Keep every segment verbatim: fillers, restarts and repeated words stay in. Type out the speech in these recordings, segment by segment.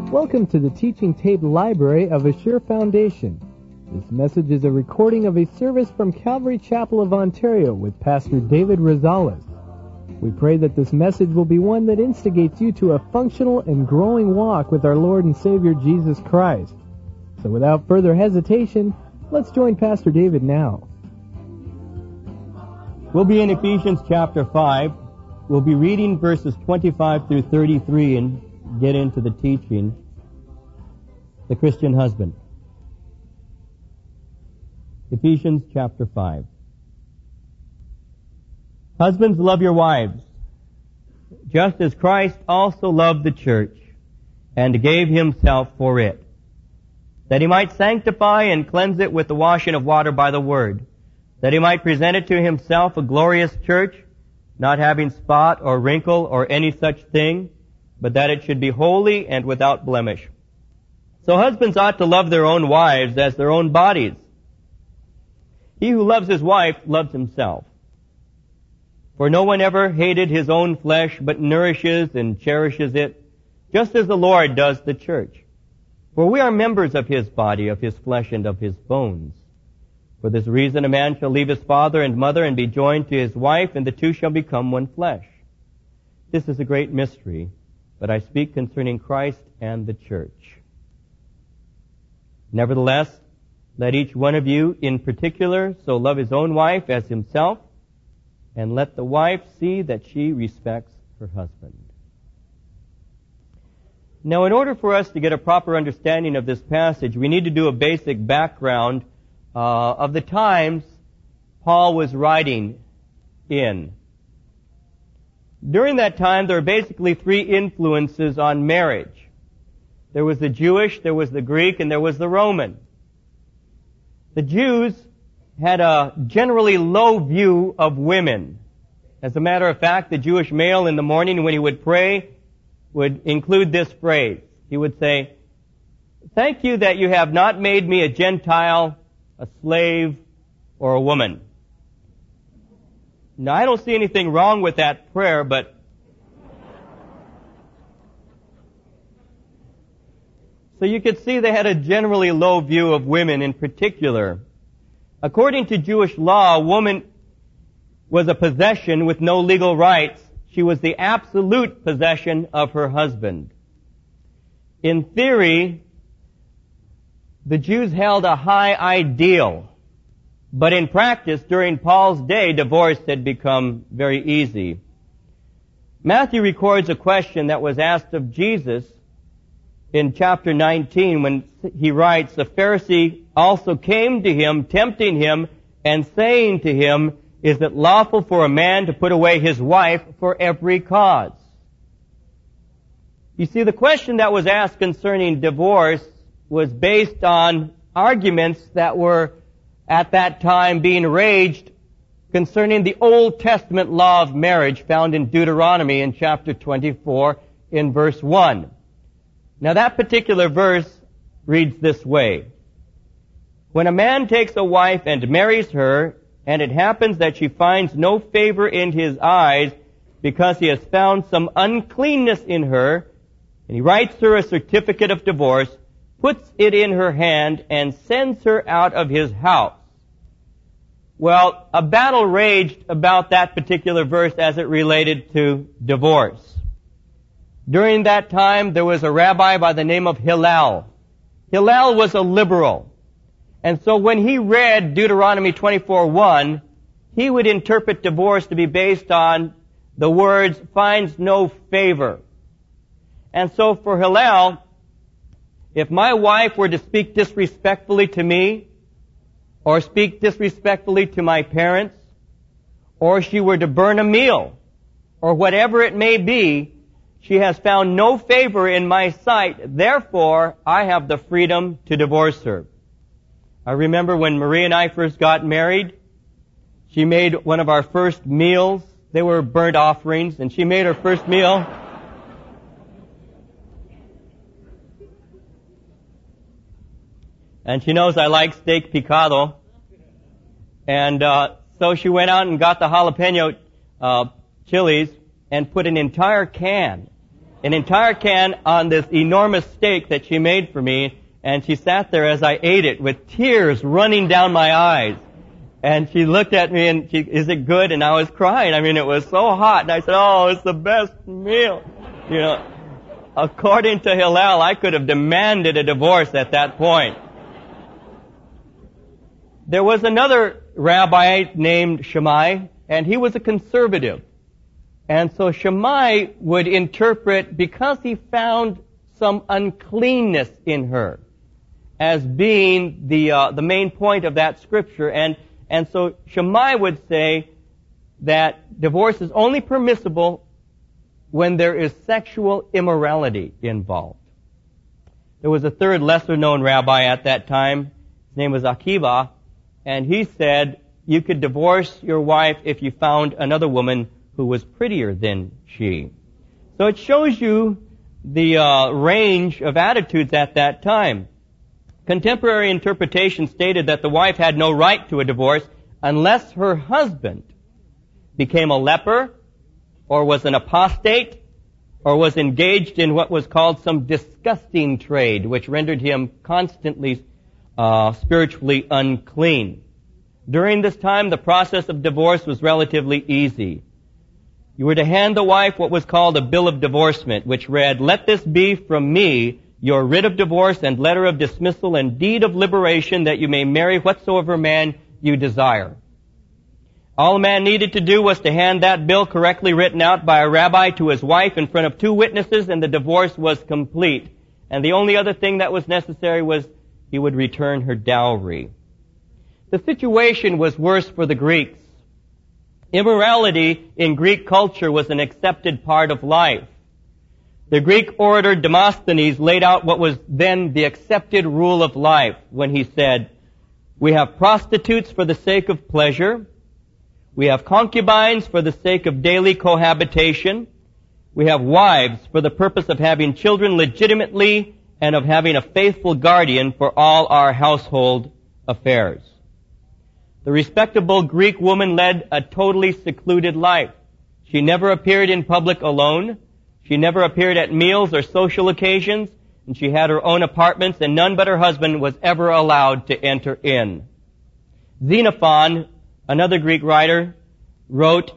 Welcome to the teaching tape library of Assure Foundation. This message is a recording of a service from Calvary Chapel of Ontario with Pastor David Rosales. We pray that this message will be one that instigates you to a functional and growing walk with our Lord and Savior Jesus Christ. So without further hesitation, let's join Pastor David now. We'll be in Ephesians chapter five. We'll be reading verses twenty-five through thirty-three and get into the teaching. The Christian husband. Ephesians chapter five. Husbands, love your wives, just as Christ also loved the church and gave himself for it, that he might sanctify and cleanse it with the washing of water by the word, that he might present it to himself a glorious church, not having spot or wrinkle or any such thing, but that it should be holy and without blemish. So husbands ought to love their own wives as their own bodies. He who loves his wife loves himself. For no one ever hated his own flesh, but nourishes and cherishes it, just as the Lord does the church. For we are members of his body, of his flesh, and of his bones. For this reason a man shall leave his father and mother and be joined to his wife, and the two shall become one flesh. This is a great mystery, but I speak concerning Christ and the church. Nevertheless, let each one of you in particular so love his own wife as himself, and let the wife see that she respects her husband. Now, in order for us to get a proper understanding of this passage, we need to do a basic background uh, of the times Paul was writing in. During that time, there were basically three influences on marriage. There was the Jewish, there was the Greek, and there was the Roman. The Jews had a generally low view of women. As a matter of fact, the Jewish male in the morning when he would pray would include this phrase. He would say, "Thank you that you have not made me a Gentile, a slave, or a woman." Now, I don't see anything wrong with that prayer, but so you could see they had a generally low view of women in particular. According to Jewish law, a woman was a possession with no legal rights. She was the absolute possession of her husband. In theory, the Jews held a high ideal, but in practice, during Paul's day, divorce had become very easy. Matthew records a question that was asked of Jesus in chapter nineteen, when he writes, "A Pharisee also came to him, tempting him, and saying to him, 'Is it lawful for a man to put away his wife for every cause?'" You see, the question that was asked concerning divorce was based on arguments that were at that time being raged concerning the Old Testament law of marriage found in Deuteronomy in chapter twenty-four in verse one. Now that particular verse reads this way: "When a man takes a wife and marries her, and it happens that she finds no favor in his eyes because he has found some uncleanness in her, and he writes her a certificate of divorce, puts it in her hand, and sends her out of his house." Well, a battle raged about that particular verse as it related to divorce. During that time, there was a rabbi by the name of Hillel. Hillel was a liberal. And so when he read Deuteronomy twenty-four one, he would interpret divorce to be based on the words, "finds no favor." And so for Hillel, if my wife were to speak disrespectfully to me, or speak disrespectfully to my parents, or she were to burn a meal, or whatever it may be, she has found no favor in my sight, therefore I have the freedom to divorce her. I remember when Marie and I first got married, she made one of our first meals. They were burnt offerings, and she made her first meal. And she knows I like steak picado. And uh, so she went out and got the jalapeno uh, chilies and put an entire can an entire can on this enormous steak that she made for me, and she sat there as I ate it with tears running down my eyes. And she looked at me and she, is it good? And I was crying. I mean, it was so hot. And I said, oh, it's the best meal. You know, according to Hillel, I could have demanded a divorce at that point. There was another rabbi named Shammai, and he was a conservative. And so Shammai would interpret, because he found some uncleanness in her, as being the uh, the main point of that scripture. And and so Shammai would say that divorce is only permissible when there is sexual immorality involved. There was a third lesser-known rabbi at that time. His name was Akiva, and he said you could divorce your wife if you found another woman who was prettier than she. So it shows you the uh, range of attitudes at that time. Contemporary interpretation stated that the wife had no right to a divorce unless her husband became a leper, or was an apostate, or was engaged in what was called some disgusting trade, which rendered him constantly uh, spiritually unclean. During this time, the process of divorce was relatively easy. You were to hand the wife what was called a bill of divorcement, which read, "Let this be from me your writ of divorce and letter of dismissal and deed of liberation, that you may marry whatsoever man you desire." All a man needed to do was to hand that bill correctly written out by a rabbi to his wife in front of two witnesses, and the divorce was complete. And the only other thing that was necessary was he would return her dowry. The situation was worse for the Greeks. Immorality in Greek culture was an accepted part of life. The Greek orator Demosthenes laid out what was then the accepted rule of life when he said, "We have prostitutes for the sake of pleasure. We have concubines for the sake of daily cohabitation. We have wives for the purpose of having children legitimately and of having a faithful guardian for all our household affairs." The respectable Greek woman led a totally secluded life. She never appeared in public alone. She never appeared at meals or social occasions, and she had her own apartments, and none but her husband was ever allowed to enter in. Xenophon, another Greek writer, wrote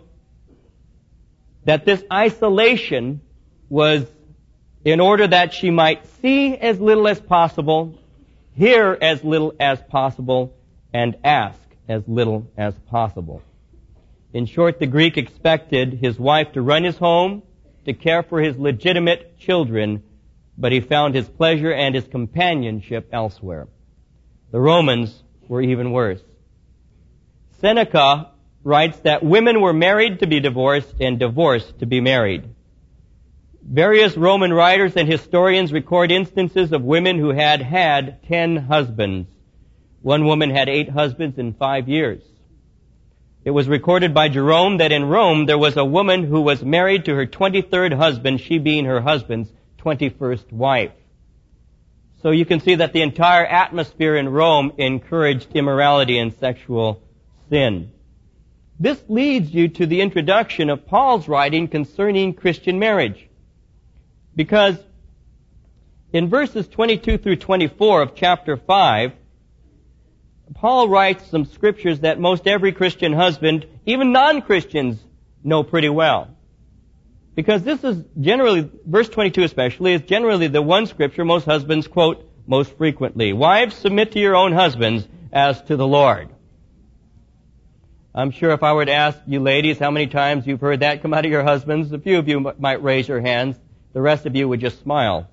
that this isolation was in order that she might see as little as possible, hear as little as possible, and ask as little as possible. In short, the Greek expected his wife to run his home, to care for his legitimate children, but he found his pleasure and his companionship elsewhere. The Romans were even worse. Seneca writes that women were married to be divorced and divorced to be married. Various Roman writers and historians record instances of women who had had ten husbands. One woman had eight husbands in five years. It was recorded by Jerome that in Rome there was a woman who was married to her twenty-third husband, she being her husband's twenty-first wife. So you can see that the entire atmosphere in Rome encouraged immorality and sexual sin. This leads you to the introduction of Paul's writing concerning Christian marriage. Because in verses twenty-two through twenty-four of chapter five, Paul writes some scriptures that most every Christian husband, even non-Christians, know pretty well. Because this is generally, verse twenty-two especially, is generally the one scripture most husbands quote most frequently. "Wives, submit to your own husbands as to the Lord." I'm sure if I were to ask you ladies how many times you've heard that come out of your husbands, a few of you might raise your hands. The rest of you would just smile.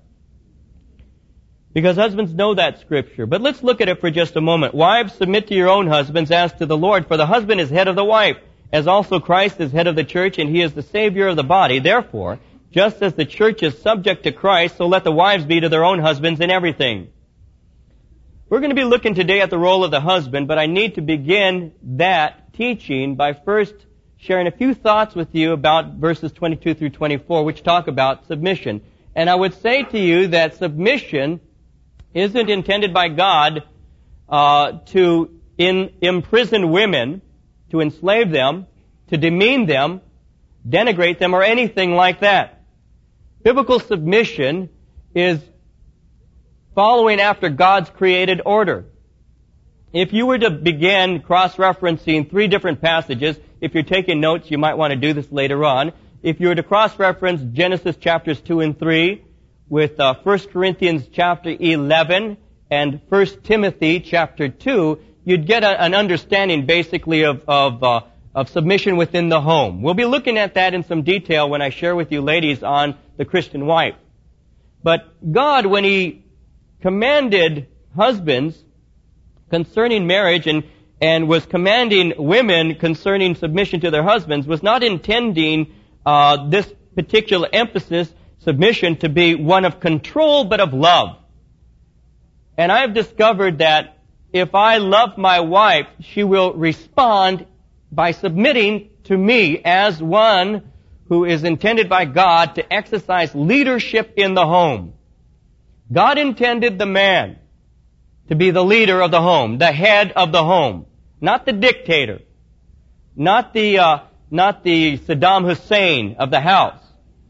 Because husbands know that scripture. But let's look at it for just a moment. "Wives, submit to your own husbands as to the Lord, for the husband is head of the wife, as also Christ is head of the church, and he is the Savior of the body. Therefore, just as the church is subject to Christ, so let the wives be to their own husbands in everything." We're going to be looking today at the role of the husband, but I need to begin that teaching by first sharing a few thoughts with you about verses twenty-two through twenty-four, which talk about submission. And I would say to you that submission isn't intended by God uh, to in, imprison women, to enslave them, to demean them, denigrate them, or anything like that. Biblical submission is following after God's created order. If you were to begin cross-referencing three different passages, if you're taking notes, you might want to do this later on. If you were to cross-reference Genesis chapters two and three with uh, First Corinthians chapter eleven and First Timothy chapter two, you'd get a, an understanding basically of of, uh, of submission within the home. We'll be looking at that in some detail when I share with you ladies on the Christian wife. But God, when He commanded husbands concerning marriage and, and was commanding women concerning submission to their husbands, was not intending uh, this particular emphasis, submission, to be one of control but of love. And I have discovered that if I love my wife, she will respond by submitting to me as one who is intended by God to exercise leadership in the home. God intended the man to be the leader of the home, the head of the home, not the dictator, not the uh, not the Saddam Hussein of the house,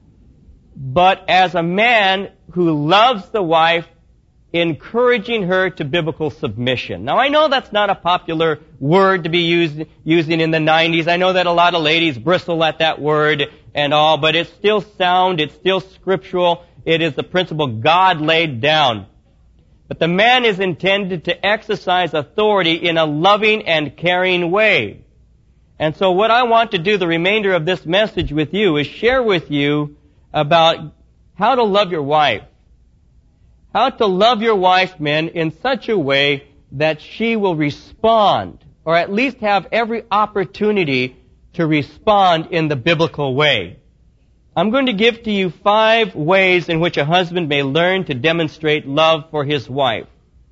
but as a man who loves the wife, encouraging her to biblical submission. Now, I know that's not a popular word to be used, using in the nineties. I know that a lot of ladies bristle at that word and all, but it's still sound, it's still scriptural. It is the principle God laid down. But the man is intended to exercise authority in a loving and caring way. And so what I want to do the remainder of this message with you is share with you about how to love your wife. How to love your wife, men, in such a way that she will respond, or at least have every opportunity to respond in the biblical way. I'm going to give to you five ways in which a husband may learn to demonstrate love for his wife.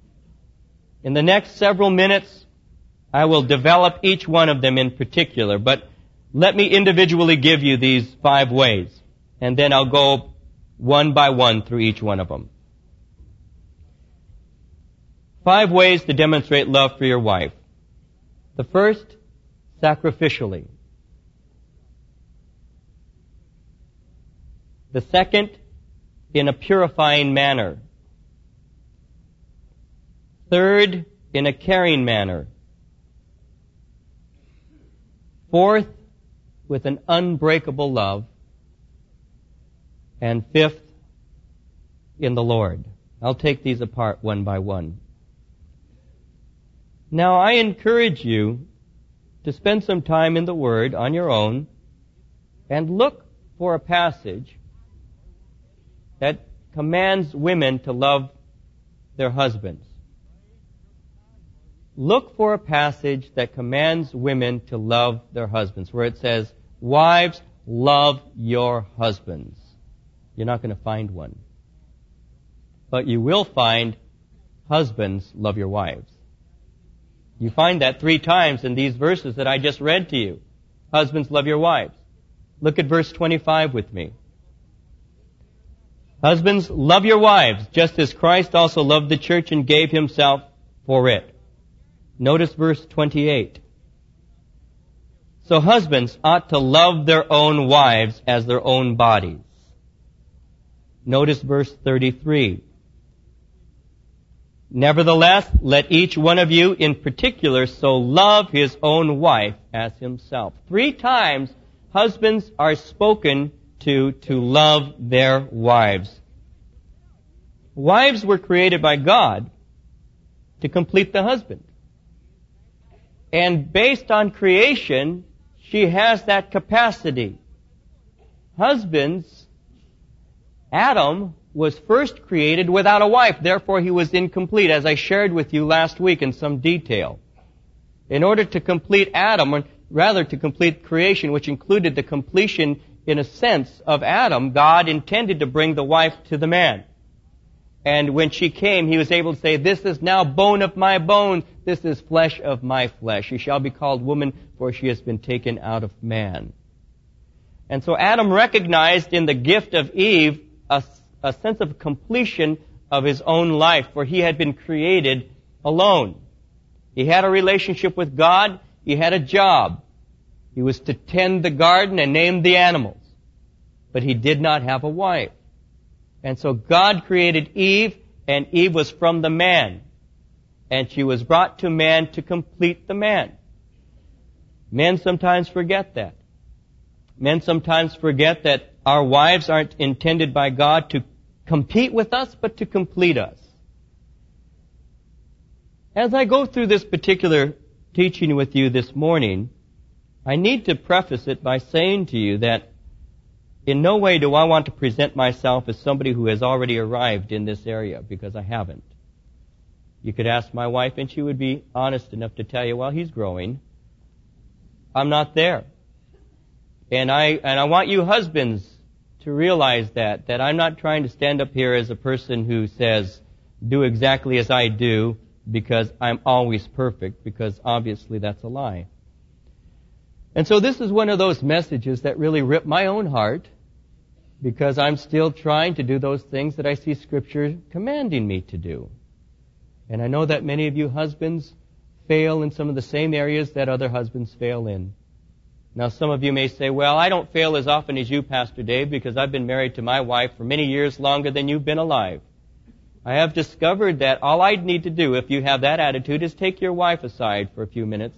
In the next several minutes, I will develop each one of them in particular, but let me individually give you these five ways, and then I'll go one by one through each one of them. Five ways to demonstrate love for your wife. The first, sacrificially. The second, in a purifying manner. Third, in a caring manner. Fourth, with an unbreakable love. And fifth, in the Lord. I'll take these apart one by one. Now, I encourage you to spend some time in the Word on your own and look for a passage that commands women to love their husbands. Look for a passage that commands women to love their husbands, where it says, "Wives, love your husbands." You're not going to find one. But you will find, "Husbands, love your wives." You find that three times in these verses that I just read to you. Husbands, love your wives. Look at verse twenty-five with me. Husbands, love your wives, just as Christ also loved the church and gave himself for it. Notice verse twenty-eight. So husbands ought to love their own wives as their own bodies. Notice verse thirty-three. Nevertheless, let each one of you in particular so love his own wife as himself. Three times, husbands are spoken to to love their wives. Wives were created by God to complete the husband. And based on creation, she has that capacity. Husbands, Adam was first created without a wife, therefore he was incomplete, as I shared with you last week in some detail. In order to complete Adam, or rather to complete creation, which included the completion, in a sense, of Adam, God intended to bring the wife to the man. And when she came, he was able to say, "This is now bone of my bones, this is flesh of my flesh. She shall be called woman, for she has been taken out of man." And so Adam recognized in the gift of Eve a, a sense of completion of his own life, for he had been created alone. He had a relationship with God. He had a job. He was to tend the garden and name the animals. But he did not have a wife. And so God created Eve, and Eve was from the man. And she was brought to man to complete the man. Men sometimes forget that. Men sometimes forget that our wives aren't intended by God to compete with us, but to complete us. As I go through this particular teaching with you this morning, I need to preface it by saying to you that in no way do I want to present myself as somebody who has already arrived in this area, because I haven't. You could ask my wife and she would be honest enough to tell you, well, he's growing. I'm not there. And I, and I want you husbands to realize that, that I'm not trying to stand up here as a person who says, do exactly as I do because I'm always perfect, because obviously that's a lie. And so this is one of those messages that really rip my own heart, because I'm still trying to do those things that I see Scripture commanding me to do. And I know that many of you husbands fail in some of the same areas that other husbands fail in. Now, some of you may say, well, I don't fail as often as you, Pastor Dave, because I've been married to my wife for many years longer than you've been alive. I have discovered that all I'd need to do, if you have that attitude, is take your wife aside for a few minutes,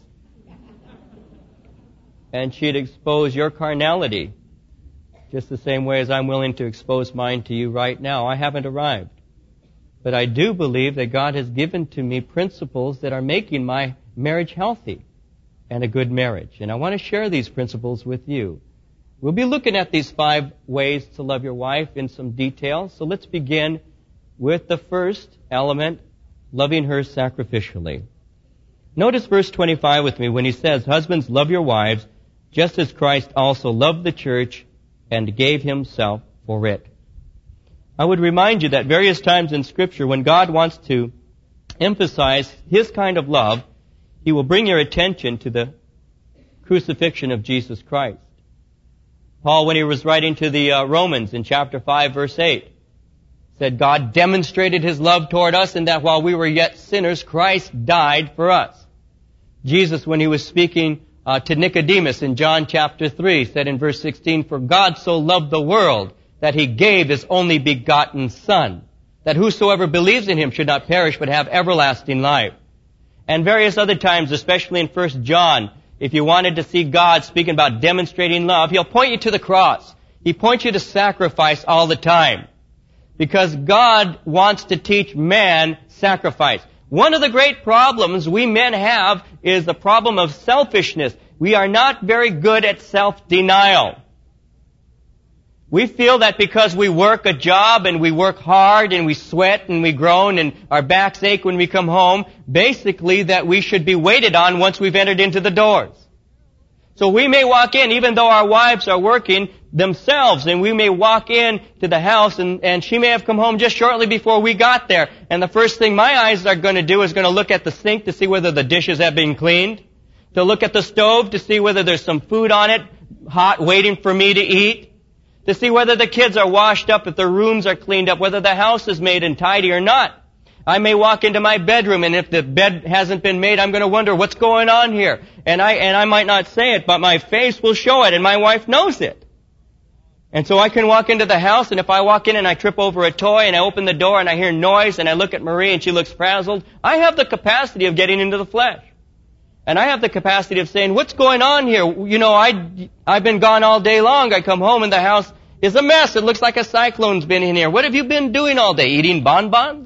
and she'd expose your carnality, just the same way as I'm willing to expose mine to you right now. I haven't arrived. But I do believe that God has given to me principles that are making my marriage healthy and a good marriage. And I want to share these principles with you. We'll be looking at these five ways to love your wife in some detail. So let's begin with the first element, loving her sacrificially. Notice verse twenty-five with me when he says, husbands, love your wives, just as Christ also loved the church and gave himself for it. I would remind you that various times in Scripture, when God wants to emphasize his kind of love, he will bring your attention to the crucifixion of Jesus Christ. Paul, when he was writing to the uh, Romans in chapter five, verse eight, said, God demonstrated his love toward us in that while we were yet sinners, Christ died for us. Jesus, when he was speaking uh, to Nicodemus in John chapter three, said in verse sixteen, for God so loved the world that he gave his only begotten Son, that whosoever believes in him should not perish but have everlasting life. And various other times, especially in First John, if you wanted to see God speaking about demonstrating love, he'll point you to the cross. He points you to sacrifice all the time, because God wants to teach man sacrifice. One of the great problems we men have is the problem of selfishness. We are not very good at self-denial. We feel that because we work a job and we work hard and we sweat and we groan and our backs ache when we come home, basically that we should be waited on once we've entered into the doors. So we may walk in, even though our wives are working themselves, and we may walk in to the house and, and she may have come home just shortly before we got there. And the first thing my eyes are going to do is going to look at the sink to see whether the dishes have been cleaned, to look at the stove to see whether there's some food on it, hot, waiting for me to eat, to see whether the kids are washed up, if their rooms are cleaned up, whether the house is made and tidy or not. I may walk into my bedroom, and if the bed hasn't been made, I'm going to wonder what's going on here. And I, and I might not say it, but my face will show it, and my wife knows it. And so I can walk into the house, and if I walk in and I trip over a toy, and I open the door and I hear noise, and I look at Marie and she looks frazzled, I have the capacity of getting into the flesh. And I have the capacity of saying, what's going on here? You know, I, I've been gone all day long. I come home and the house is a mess. It looks like a cyclone's been in here. What have you been doing all day? Eating bonbons?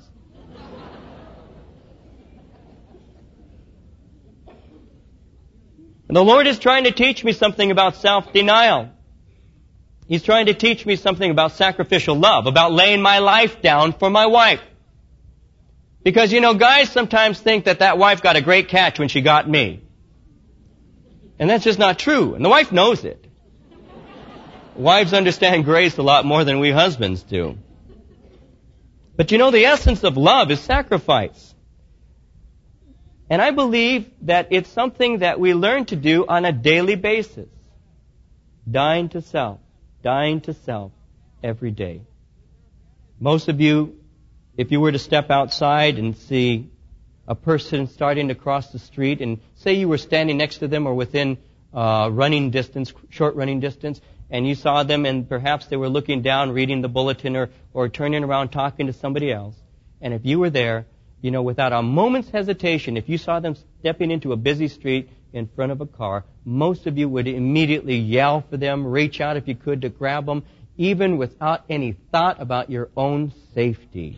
And the Lord is trying to teach me something about self-denial. He's trying to teach me something about sacrificial love, about laying my life down for my wife. Because, you know, guys sometimes think that that wife got a great catch when she got me. And that's just not true. And the wife knows it. Wives understand grace a lot more than we husbands do. But you know, the essence of love is sacrifice. And I believe that it's something that we learn to do on a daily basis. Dying to self. Dying to self every day. Most of you, if you were to step outside and see a person starting to cross the street, and say you were standing next to them or within uh, running distance, short running distance, and you saw them and perhaps they were looking down, reading the bulletin or, or turning around talking to somebody else. And if you were there, you know, without a moment's hesitation, if you saw them stepping into a busy street in front of a car, most of you would immediately yell for them, reach out if you could to grab them, even without any thought about your own safety.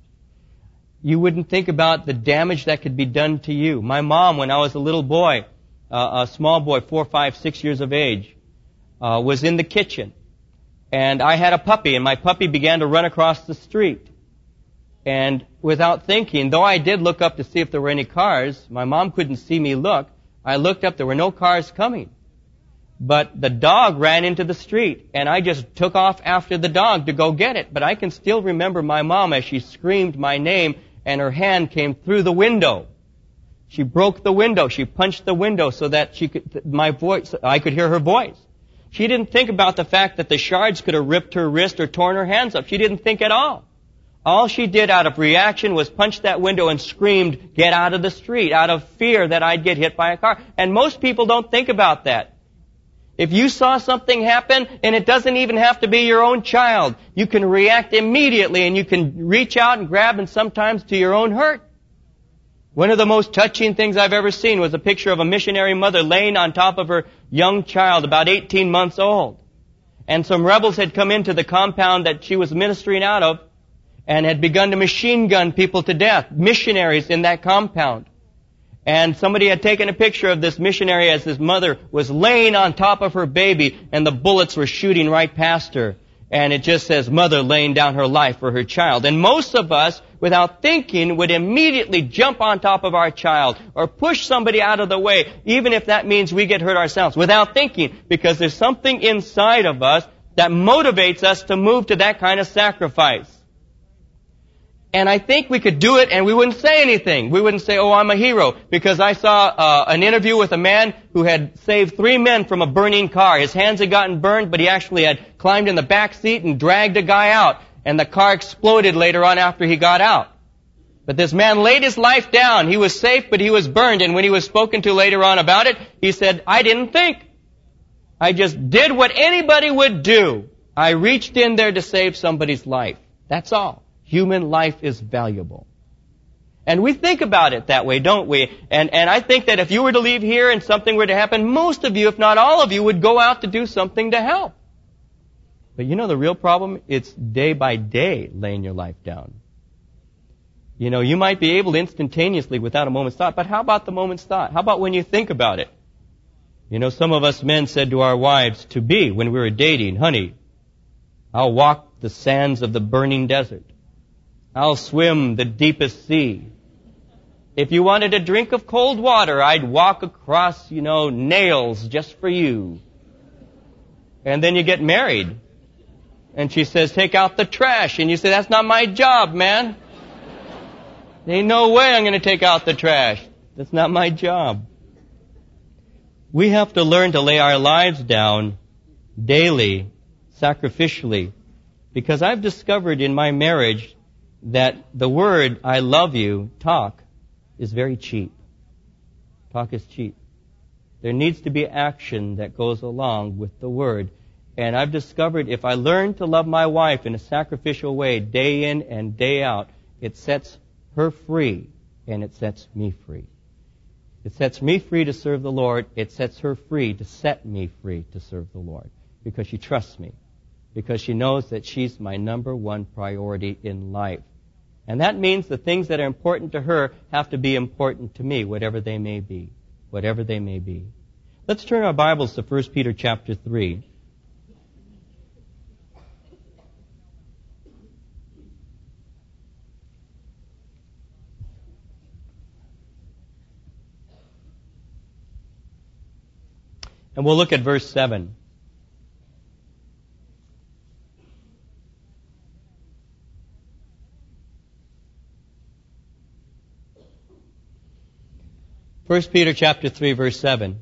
You wouldn't think about the damage that could be done to you. My mom, when I was a little boy, uh, a small boy, four, five, six years of age, uh, was in the kitchen. And I had a puppy, and my puppy began to run across the street. And without thinking, though I did look up to see if there were any cars, my mom couldn't see me look. I looked up, there were no cars coming. But the dog ran into the street, and I just took off after the dog to go get it. But I can still remember my mom as she screamed my name, and her hand came through the window. She broke the window. She punched the window so that she could, my voice, I could hear her voice. She didn't think about the fact that the shards could have ripped her wrist or torn her hands up. She didn't think at all. All she did out of reaction was punch that window and screamed, "Get out of the street," out of fear that I'd get hit by a car. And most people don't think about that. If you saw something happen, and it doesn't even have to be your own child, you can react immediately and you can reach out and grab, and sometimes to your own hurt. One of the most touching things I've ever seen was a picture of a missionary mother laying on top of her young child, about eighteen months old. And some rebels had come into the compound that she was ministering out of and had begun to machine gun people to death, missionaries in that compound. And somebody had taken a picture of this missionary as his mother was laying on top of her baby, and the bullets were shooting right past her. And it just says, "Mother laying down her life for her child." And most of us, without thinking, would immediately jump on top of our child or push somebody out of the way, even if that means we get hurt ourselves, without thinking, because there's something inside of us that motivates us to move to that kind of sacrifice. And I think we could do it and we wouldn't say anything. We wouldn't say, "Oh, I'm a hero," because I saw uh, an interview with a man who had saved three men from a burning car. His hands had gotten burned, but he actually had climbed in the back seat and dragged a guy out. And the car exploded later on after he got out. But this man laid his life down. He was safe, but he was burned. And when he was spoken to later on about it, he said, "I didn't think. I just did what anybody would do. I reached in there to save somebody's life. That's all. Human life is valuable." And we think about it that way, don't we? And, and I think that if you were to leave here and something were to happen, most of you, if not all of you, would go out to do something to help. But you know the real problem? It's day by day laying your life down. You know, you might be able to instantaneously without a moment's thought, but how about the moment's thought? How about when you think about it? You know, some of us men said to our wives, to be, when we were dating, "Honey, I'll walk the sands of the burning desert. I'll swim the deepest sea. If you wanted a drink of cold water, I'd walk across, you know, nails just for you." And then you get married. And she says, "Take out the trash." And you say, "That's not my job, man. There ain't no way I'm going to take out the trash. That's not my job." We have to learn to lay our lives down daily, sacrificially. Because I've discovered in my marriage that the word "I love you," talk, is very cheap. Talk is cheap. There needs to be action that goes along with the word. And I've discovered if I learn to love my wife in a sacrificial way, day in and day out, it sets her free and it sets me free. It sets me free to serve the Lord. It sets her free to set me free to serve the Lord. Because she trusts me. Because she knows that she's my number one priority in life. And that means the things that are important to her have to be important to me, whatever they may be. Whatever they may be. Let's turn our Bibles to First Peter chapter three. And we'll look at verse seven. First Peter chapter three, verse seven.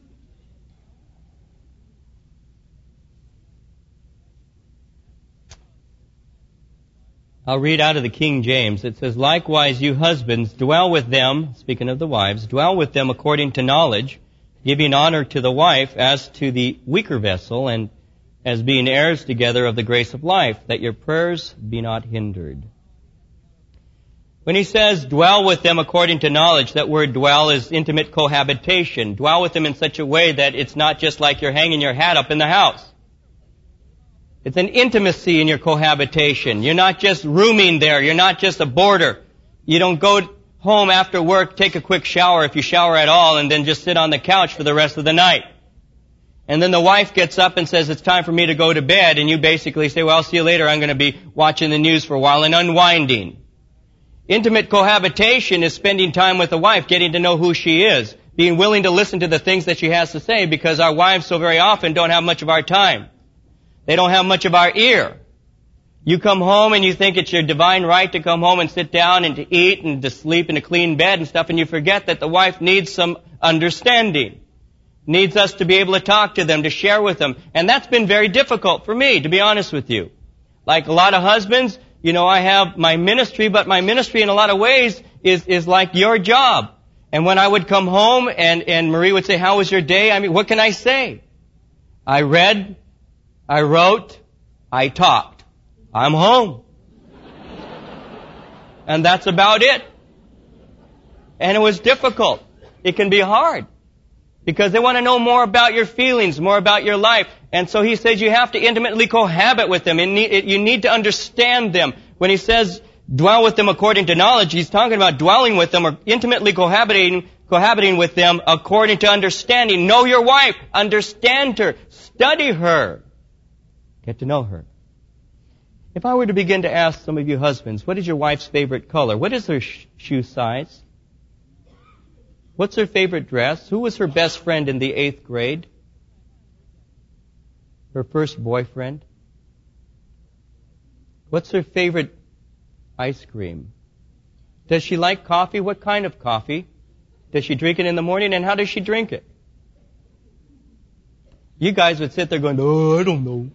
I'll read out of the King James. It says, "Likewise, you husbands, dwell with them," speaking of the wives, "dwell with them according to knowledge, giving honor to the wife as to the weaker vessel, and as being heirs together of the grace of life, that your prayers be not hindered. When he says, dwell with them according to knowledge, that word dwell is intimate cohabitation. Dwell with them in such a way that it's not just like you're hanging your hat up in the house. It's an intimacy in your cohabitation. You're not just rooming there. You're not just a boarder. You don't go home after work, take a quick shower if you shower at all, and then just sit on the couch for the rest of the night. And then the wife gets up and says, it's time for me to go to bed, and you basically say, well, I'll see you later. I'm going to be watching the news for a while and unwinding. Intimate cohabitation is spending time with the wife, getting to know who she is, being willing to listen to the things that she has to say, because our wives so very often don't have much of our time. They don't have much of our ear. You come home and you think it's your divine right to come home and sit down and to eat and to sleep in a clean bed and stuff, and you forget that the wife needs some understanding, needs us to be able to talk to them, to share with them. And that's been very difficult for me, to be honest with you. Like a lot of husbands, you know, I have my ministry, but my ministry in a lot of ways is, is like your job. And when I would come home and, and Marie would say, how was your day? I mean, what can I say? I read, I wrote, I talked. I'm home. And that's about it. And it was difficult. It can be hard. Because they want to know more about your feelings, more about your life. And so he says you have to intimately cohabit with them. And you need to understand them. When he says dwell with them according to knowledge, he's talking about dwelling with them or intimately cohabiting, cohabiting with them according to understanding. Know your wife. Understand her. Study her. Get to know her. If I were to begin to ask some of you husbands, what is your wife's favorite color? What is her sh- shoe size? What's her favorite dress? Who was her best friend in the eighth grade? Her first boyfriend? What's her favorite ice cream? Does she like coffee? What kind of coffee? Does she drink it in the morning, and how does she drink it? You guys would sit there going, oh, I don't know.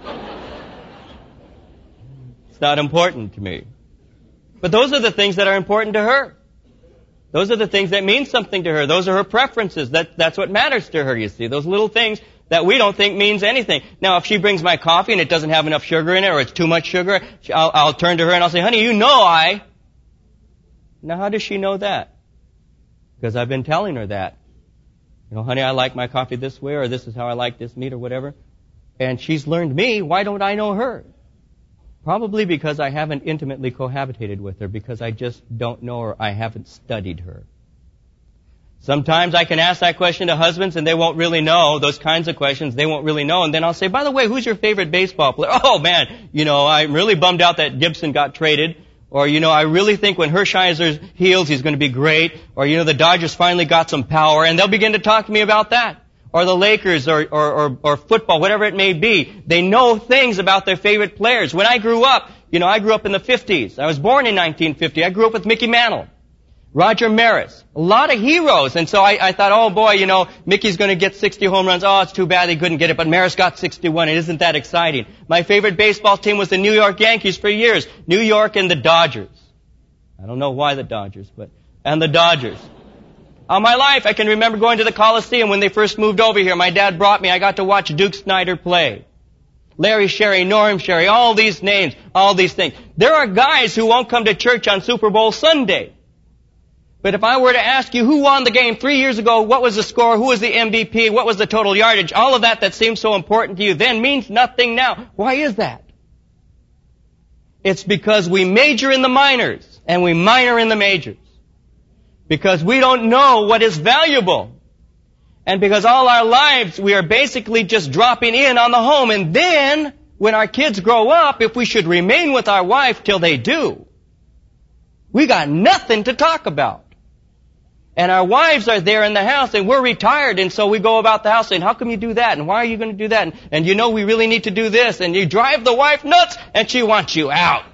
It's not important to me. But those are the things that are important to her. Those are the things that mean something to her. Those are her preferences. That, that's what matters to her, you see. Those little things that we don't think means anything. Now, if she brings my coffee and it doesn't have enough sugar in it, or it's too much sugar, I'll, I'll turn to her and I'll say, honey, you know I... Now, how does she know that? Because I've been telling her that. You know, honey, I like my coffee this way, or this is how I like this meat, or whatever. And she's learned me. Why don't I know her? Probably because I haven't intimately cohabitated with her, because I just don't know her. I haven't studied her. Sometimes I can ask that question to husbands and they won't really know, those kinds of questions, they won't really know. And then I'll say, by the way, who's your favorite baseball player? Oh man, you know, I'm really bummed out that Gibson got traded. Or, you know, I really think when Hershiser heals, he's going to be great. Or, you know, the Dodgers finally got some power. And they'll begin to talk to me about that. Or the Lakers, or, or, or, or football, whatever it may be. They know things about their favorite players. When I grew up, you know, I grew up in the fifties. I was born in nineteen fifty. I grew up with Mickey Mantle, Roger Maris, a lot of heroes. And so I, I thought, oh boy, you know, Mickey's going to get sixty home runs. Oh, it's too bad he couldn't get it. But Maris got sixty-one. It isn't that exciting. My favorite baseball team was the New York Yankees for years. New York and the Dodgers. I don't know why the Dodgers, but, and the Dodgers. All my life, I can remember going to the Coliseum when they first moved over here. My dad brought me. I got to watch Duke Snider play. Larry Sherry, Norm Sherry, all these names, all these things. There are guys who won't come to church on Super Bowl Sunday. But if I were to ask you who won the game three years ago, what was the score, who was the M V P, what was the total yardage, all of that that seems so important to you then means nothing now. Why is that? It's because we major in the minors and we minor in the majors. Because we don't know what is valuable. And because all our lives we are basically just dropping in on the home. And then, when our kids grow up, if we should remain with our wife till they do, we got nothing to talk about. And our wives are there in the house and we're retired, and so we go about the house saying, how come you do that? And why are you going to do that? And, and you know we really need to do this. And you drive the wife nuts and she wants you out.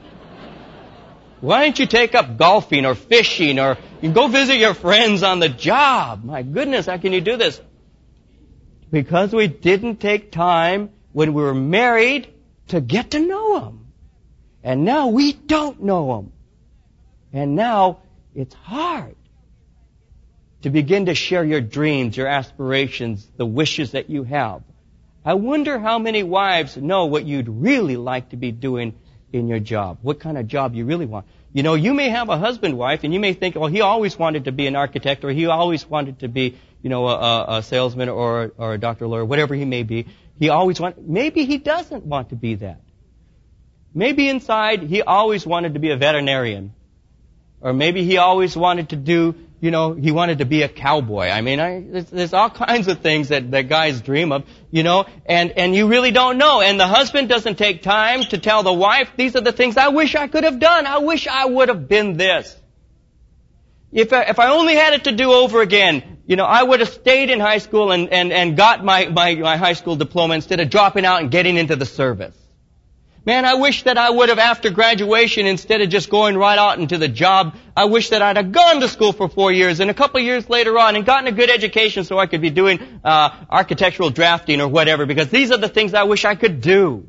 Why don't you take up golfing or fishing, or you go visit your friends on the job? My goodness, how can you do this? Because we didn't take time when we were married to get to know them. And now we don't know them. And now it's hard to begin to share your dreams, your aspirations, the wishes that you have. I wonder how many wives know what you'd really like to be doing in your job, what kind of job you really want. You know, you may have a husband, wife, and you may think, well, he always wanted to be an architect, or he always wanted to be, you know, a, a salesman or, or a doctor, lawyer, whatever he may be. He always want. Maybe he doesn't want to be that. Maybe inside he always wanted to be a veterinarian, or maybe he always wanted to do, you know, he wanted to be a cowboy. I mean, I, there's, there's all kinds of things that, that guys dream of, you know, and, and you really don't know. And the husband doesn't take time to tell the wife, these are the things I wish I could have done. I wish I would have been this. If I, if I only had it to do over again, you know, I would have stayed in high school and, and, and got my, my, my high school diploma instead of dropping out and getting into the service. Man, I wish that I would have, after graduation, instead of just going right out into the job, I wish that I'd have gone to school for four years and a couple of years later on and gotten a good education so I could be doing uh architectural drafting or whatever, because these are the things I wish I could do.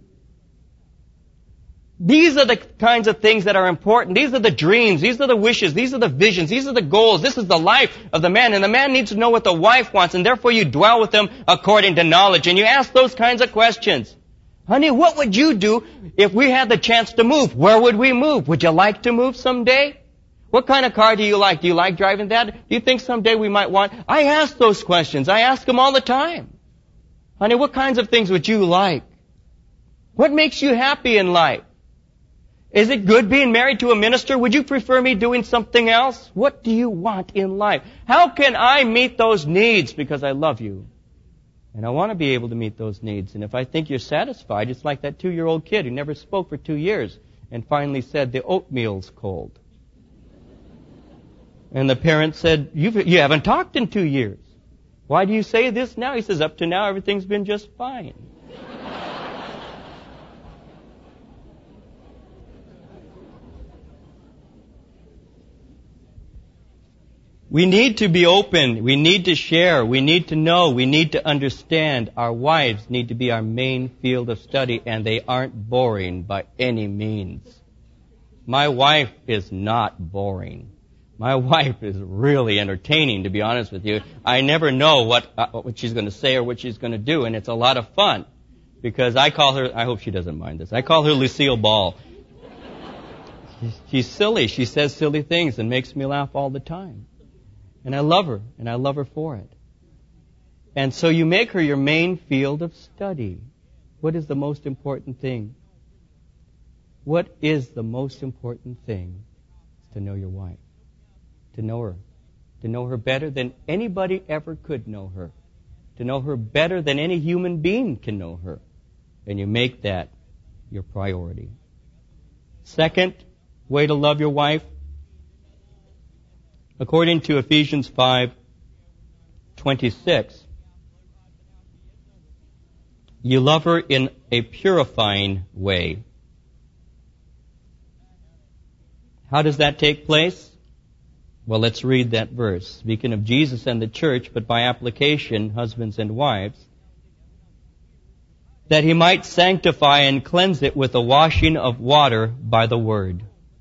These are the kinds of things that are important. These are the dreams. These are the wishes. These are the visions. These are the goals. This is the life of the man. And the man needs to know what the wife wants, and therefore you dwell with them according to knowledge. And you ask those kinds of questions. Honey, what would you do if we had the chance to move? Where would we move? Would you like to move someday? What kind of car do you like? Do you like driving that? Do you think someday we might want? I ask those questions. I ask them all the time. Honey, what kinds of things would you like? What makes you happy in life? Is it good being married to a minister? Would you prefer me doing something else? What do you want in life? How can I meet those needs? Because I love you. And I want to be able to meet those needs. And if I think you're satisfied, it's like that two-year-old kid who never spoke for two years and finally said, the oatmeal's cold. And the parent said, You've, you haven't talked in two years. Why do you say this now? He says, up to now, everything's been just fine. We need to be open. We need to share. We need to know. We need to understand. Our wives need to be our main field of study, and they aren't boring by any means. My wife is not boring. My wife is really entertaining, to be honest with you. I never know what uh, what she's going to say or what she's going to do, and it's a lot of fun. Because I call her, I hope she doesn't mind this, I call her Lucille Ball. She's, she's silly. She says silly things and makes me laugh all the time. And I love her, and I love her for it. And so you make her your main field of study. What is the most important thing? What is the most important thing? It's to know your wife. To know her. To know her better than anybody ever could know her. To know her better than any human being can know her. And you make that your priority. Second way to love your wife, according to Ephesians five twenty-six, you love her in a purifying way. How does that take place? Well, let's read that verse. Speaking of Jesus and the church, but by application, husbands and wives, that he might sanctify and cleanse it with the washing of water by the word.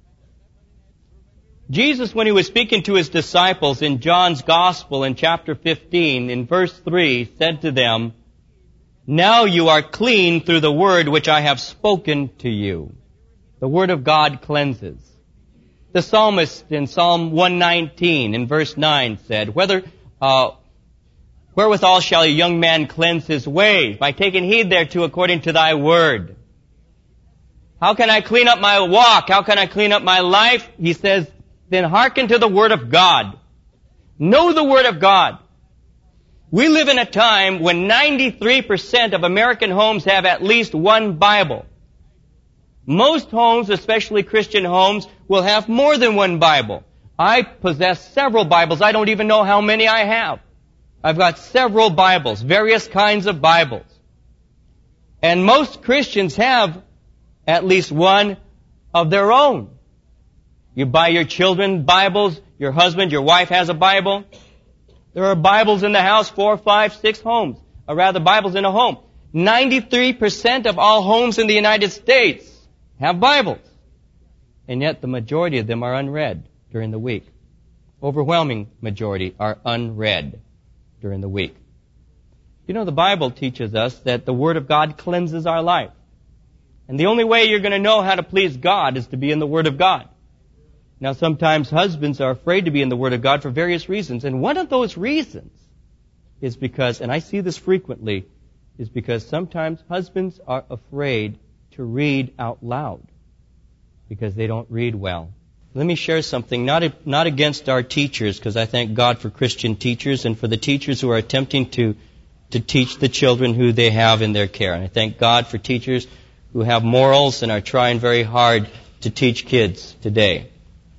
Jesus, when he was speaking to his disciples in John's Gospel in chapter fifteen, in verse three, said to them, now you are clean through the word which I have spoken to you. The word of God cleanses. The psalmist in Psalm one nineteen in verse nine said, Whether, uh, wherewithal shall a young man cleanse his way? By taking heed thereto according to thy word. How can I clean up my walk? How can I clean up my life? He says, then hearken to the word of God. Know the word of God. We live in a time when ninety-three percent of American homes have at least one Bible. Most homes, especially Christian homes, will have more than one Bible. I possess several Bibles. I don't even know how many I have. I've got several Bibles, various kinds of Bibles. And most Christians have at least one of their own. You buy your children Bibles, your husband, your wife has a Bible. There are Bibles in the house, four, five, six homes, or rather Bibles in a home. ninety-three percent of all homes in the United States have Bibles. And yet the majority of them are unread during the week. overwhelming majority, are unread during the week. You know, the Bible teaches us that the Word of God cleanses our life. And the only way you're going to know how to please God is to be in the Word of God. Now, sometimes husbands are afraid to be in the Word of God for various reasons. And one of those reasons is because, and I see this frequently, is because sometimes husbands are afraid to read out loud because they don't read well. Let me share something, not not against our teachers, because I thank God for Christian teachers and for the teachers who are attempting to to teach the children who they have in their care. And I thank God for teachers who have morals and are trying very hard to teach kids today.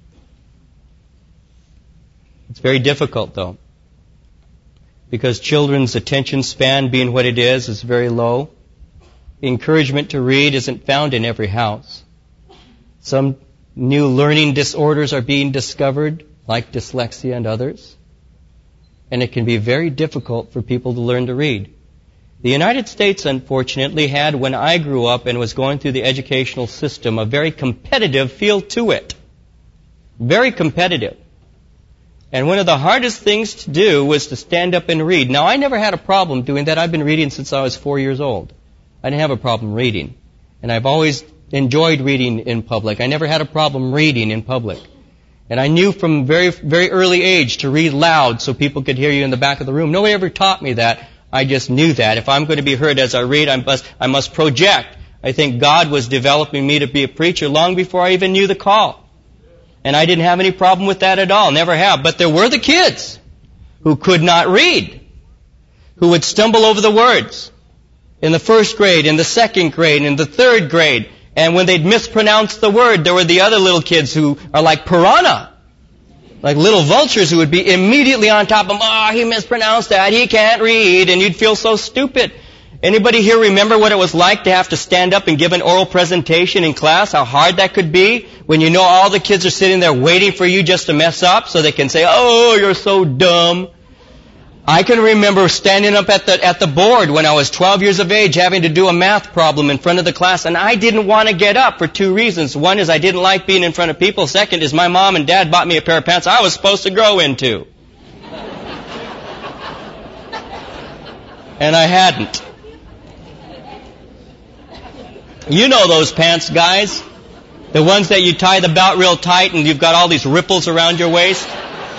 It's very difficult, though, because children's attention span, being what it is, is very low. Encouragement to read isn't found in every house. Some new learning disorders are being discovered, like dyslexia and others. And it can be very difficult for people to learn to read. The United States, unfortunately, had, when I grew up and was going through the educational system, a very competitive feel to it. Very competitive. And one of the hardest things to do was to stand up and read. Now, I never had a problem doing that. I've been reading since I was four years old. I didn't have a problem reading. And I've always enjoyed reading in public. I never had a problem reading in public. And I knew from very, very early age to read loud so people could hear you in the back of the room. Nobody ever taught me that. I just knew that. If I'm going to be heard as I read, I must, I must project. I think God was developing me to be a preacher long before I even knew the call. And I didn't have any problem with that at all. Never have. But there were the kids who could not read, who would stumble over the words in the first grade, in the second grade, in the third grade. And when they'd mispronounce the word, there were the other little kids who are like piranha, like little vultures who would be immediately on top of them. Oh, he mispronounced that. He can't read. And you'd feel so stupid. Anybody here remember what it was like to have to stand up and give an oral presentation in class? How hard that could be when you know all the kids are sitting there waiting for you just to mess up so they can say, oh, you're so dumb. I can remember standing up at the at the board when I was twelve years of age having to do a math problem in front of the class, and I didn't want to get up for two reasons. One is I didn't like being in front of people. Second is my mom and dad bought me a pair of pants I was supposed to grow into. And I hadn't. You know those pants, guys. The ones that you tie the belt real tight and you've got all these ripples around your waist.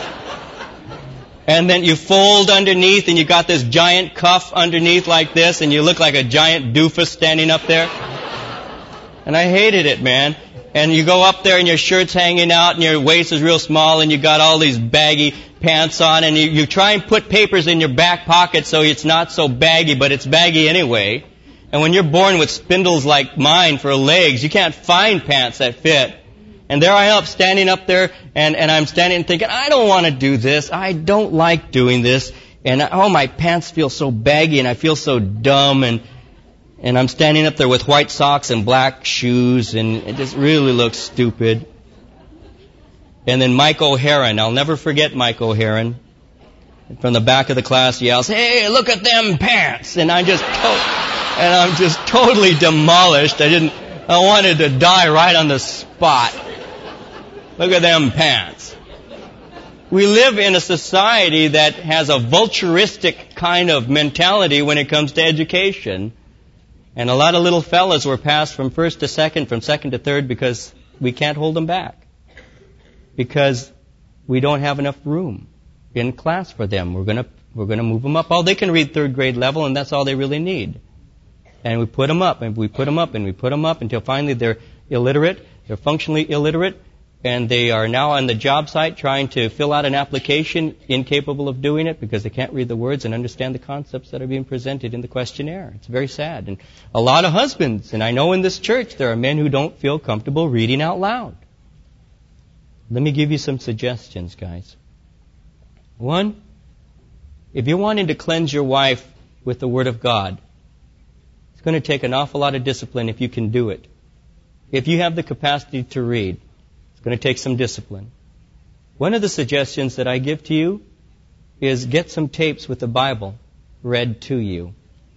And then you fold underneath and you got this giant cuff underneath like this and you look like a giant doofus standing up there. And I hated it, man. And you go up there and your shirt's hanging out and your waist is real small and you got all these baggy pants on and you, you try and put papers in your back pocket so it's not so baggy, but it's baggy anyway. And when you're born with spindles like mine for legs, you can't find pants that fit. And there I am standing up there, and, and I'm standing thinking, I don't want to do this. I don't like doing this. And, oh, my pants feel so baggy, and I feel so dumb. And and I'm standing up there with white socks and black shoes, and it just really looks stupid. And then Mike O'Haron, I'll never forget Mike O'Haron, from the back of the class yells, hey, look at them pants. And I'm just, to- and I'm just totally demolished. I didn't, I wanted to die right on the spot. Look at them pants. We live in a society that has a vulturistic kind of mentality when it comes to education. And a lot of little fellas were passed from first to second, from second to third, because we can't hold them back. Because we don't have enough room in class for them. We're gonna, we're gonna move them up. Oh, they can read third grade level, and that's all they really need. And we put them up, and we put them up, and we put them up until finally they're illiterate. They're functionally illiterate. And they are now on the job site trying to fill out an application, incapable of doing it because they can't read the words and understand the concepts that are being presented in the questionnaire. It's very sad. And a lot of husbands, and I know in this church there are men who don't feel comfortable reading out loud. Let me give you some suggestions, guys. One, if you're wanting to cleanse your wife with the Word of God, it's going to take an awful lot of discipline if you can do it. If you have the capacity to read, it's going to take some discipline. One of the suggestions that I give to you is get some tapes with the Bible read to you.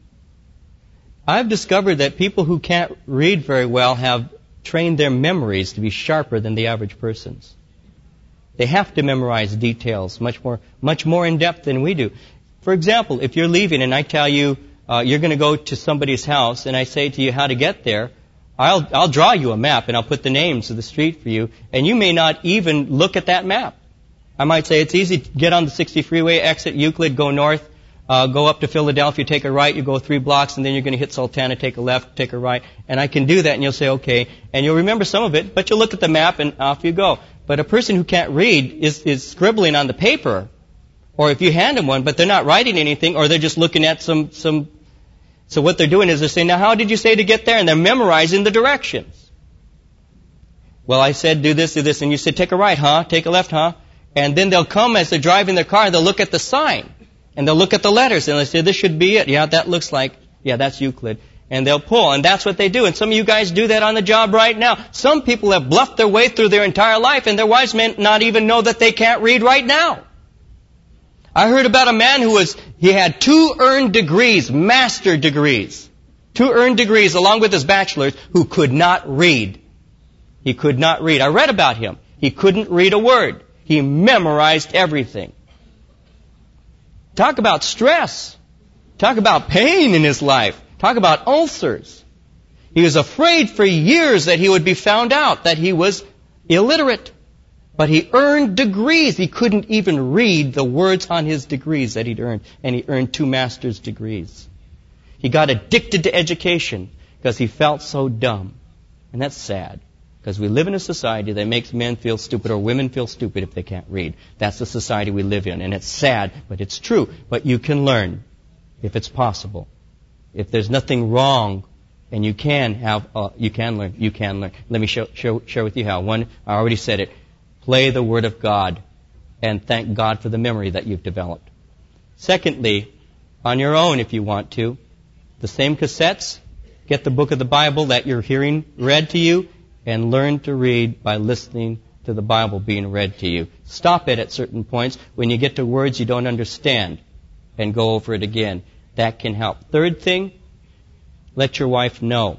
I've discovered that people who can't read very well have trained their memories to be sharper than the average person's. They have to memorize details much more, much more in depth than we do. For example, if you're leaving and I tell you uh, you're going to go to somebody's house and I say to you how to get there, I'll, I'll draw you a map and I'll put the names of the street for you, and you may not even look at that map. I might say it's easy to get on the sixty freeway, exit Euclid, go north, uh, go up to Philadelphia, take a right, you go three blocks, and then you're going to hit Sultana, take a left, take a right, and I can do that, and you'll say, okay, and you'll remember some of it, but you'll look at the map and off you go. But a person who can't read is, is scribbling on the paper, or if you hand them one, but they're not writing anything, or they're just looking at some, some, so what they're doing is they're saying, now how did you say to get there? And they're memorizing the directions. Well, I said do this, do this, and you said take a right, huh? Take a left, huh? And then they'll come as they're driving their car, and they'll look at the sign, and they'll look at the letters, and they'll say, this should be it. Yeah, that looks like, yeah, that's Euclid. And they'll pull, and that's what they do. And some of you guys do that on the job right now. Some people have bluffed their way through their entire life, and their wives may not even know that they can't read right now. I heard about a man who was, he had two earned degrees, master degrees, two earned degrees along with his bachelor's, who could not read. He could not read. I read about him. He couldn't read a word. He memorized everything. Talk about stress. Talk about pain in his life. Talk about ulcers. He was afraid for years that he would be found out, that he was illiterate. But he earned degrees. He couldn't even read the words on his degrees that he'd earned. And he earned two master's degrees. He got addicted to education because he felt so dumb. And that's sad. Because we live in a society that makes men feel stupid or women feel stupid if they can't read. That's the society we live in. And it's sad, but it's true. But you can learn if it's possible. If there's nothing wrong, and you can have, uh, you can learn, you can learn. Let me show, show, share with you how. One, I already said it. Play the Word of God and thank God for the memory that you've developed. Secondly, on your own if you want to, the same cassettes, get the book of the Bible that you're hearing read to you, and learn to read by listening to the Bible being read to you. Stop it at certain points when you get to words you don't understand and go over it again. That can help. Third thing, let your wife know.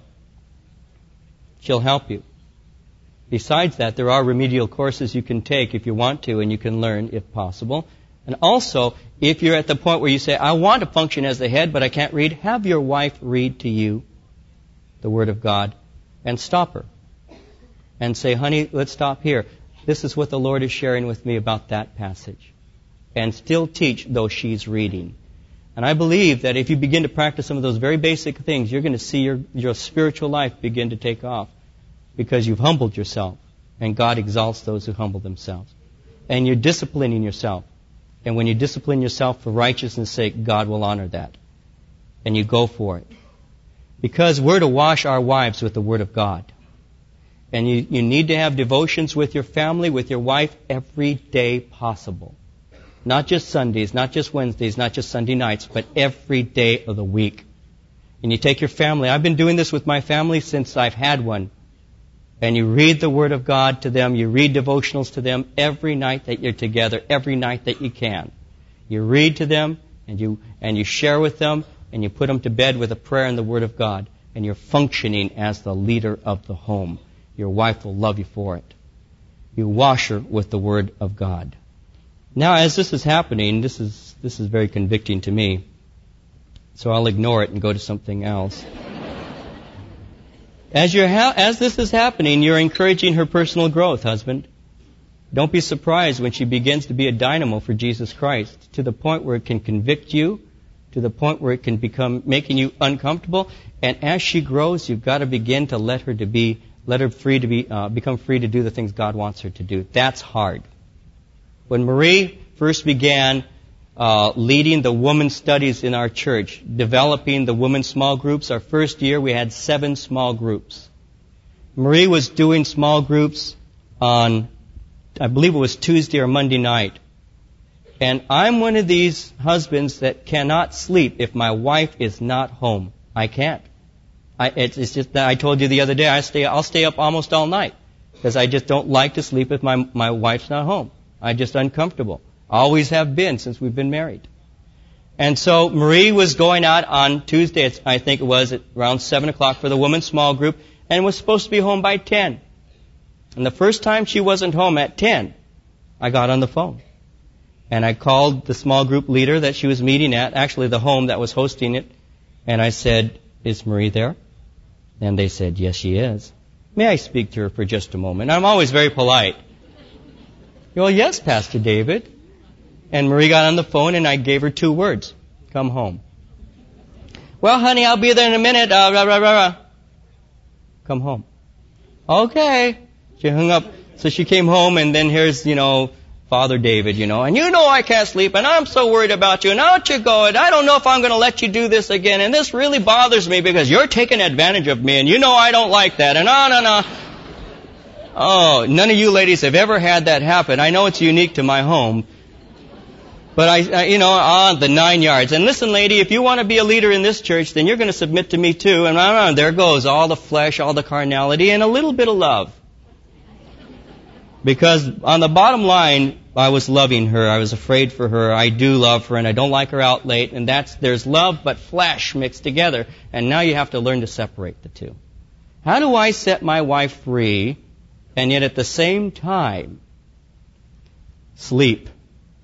She'll help you. Besides that, there are remedial courses you can take if you want to, and you can learn if possible. And also, if you're at the point where you say, I want to function as the head, but I can't read, have your wife read to you the Word of God and stop her. And say, honey, let's stop here. This is what the Lord is sharing with me about that passage. And still teach, though she's reading. And I believe that if you begin to practice some of those very basic things, you're going to see your, your spiritual life begin to take off. Because you've humbled yourself. And God exalts those who humble themselves. And you're disciplining yourself. And when you discipline yourself for righteousness' sake, God will honor that. And you go for it. Because we're to wash our wives with the Word of God. And you, you need to have devotions with your family, with your wife, every day possible. Not just Sundays, not just Wednesdays, not just Sunday nights, but every day of the week. And you take your family. I've been doing this with my family since I've had one. And you read the Word of God to them. You read devotionals to them every night that you're together, every night that you can. You read to them, and you and you share with them, and you put them to bed with a prayer and the Word of God. And you're functioning as the leader of the home. Your wife will love you for it. You wash her with the Word of God. Now, as this is happening, this is this is very convicting to me. So I'll ignore it and go to something else. As you're ha- as this is happening, you're encouraging her personal growth, husband. Don't be surprised when she begins to be a dynamo for Jesus Christ, to the point where it can convict you, to the point where it can become making you uncomfortable. And as she grows, you've got to begin to let her to be, let her free to be, uh, become free to do the things God wants her to do. That's hard. When Marie first began uh, leading the women's studies in our church, developing the women's small groups, our first year we had seven small groups. Marie was doing small groups on, I believe it was Tuesday or Monday night. And I'm one of these husbands that cannot sleep if my wife is not home. I can't. I, it's, it's just that I told you the other day, I stay, I'll stay up almost all night because I just don't like to sleep if my, my wife's not home. I'm just uncomfortable. Always have been since we've been married. And so Marie was going out on Tuesday, I think it was, at around seven o'clock for the women's small group, and was supposed to be home by ten. And the first time she wasn't home at ten, I got on the phone. And I called the small group leader that she was meeting at, actually the home that was hosting it, and I said, "Is Marie there?" And they said, "Yes, she is. May I speak to her for just a moment?" I'm always very polite. "Well, yes, Pastor David." And Marie got on the phone, and I gave her two words: "Come home." "Well, honey, I'll be there in a minute. Uh, rah, rah, rah, rah. Come home." Okay. She hung up. So she came home, and then here's, you know, Father David, you know, "And you know I can't sleep, and I'm so worried about you, and out you go, and I don't know if I'm going to let you do this again, and this really bothers me because you're taking advantage of me, and you know I don't like that, and on and on." Oh, none of you ladies have ever had that happen. I know it's unique to my home, but I, I you know, on the nine yards. And listen, lady, if you want to be a leader in this church, then you're going to submit to me too, and on, there goes all the flesh, all the carnality, and a little bit of love. Because on the bottom line, I was loving her. I was afraid for her. I do love her, and I don't like her out late. And that's, there's love but flesh mixed together. And now you have to learn to separate the two. How do I set my wife free, and yet at the same time, sleep?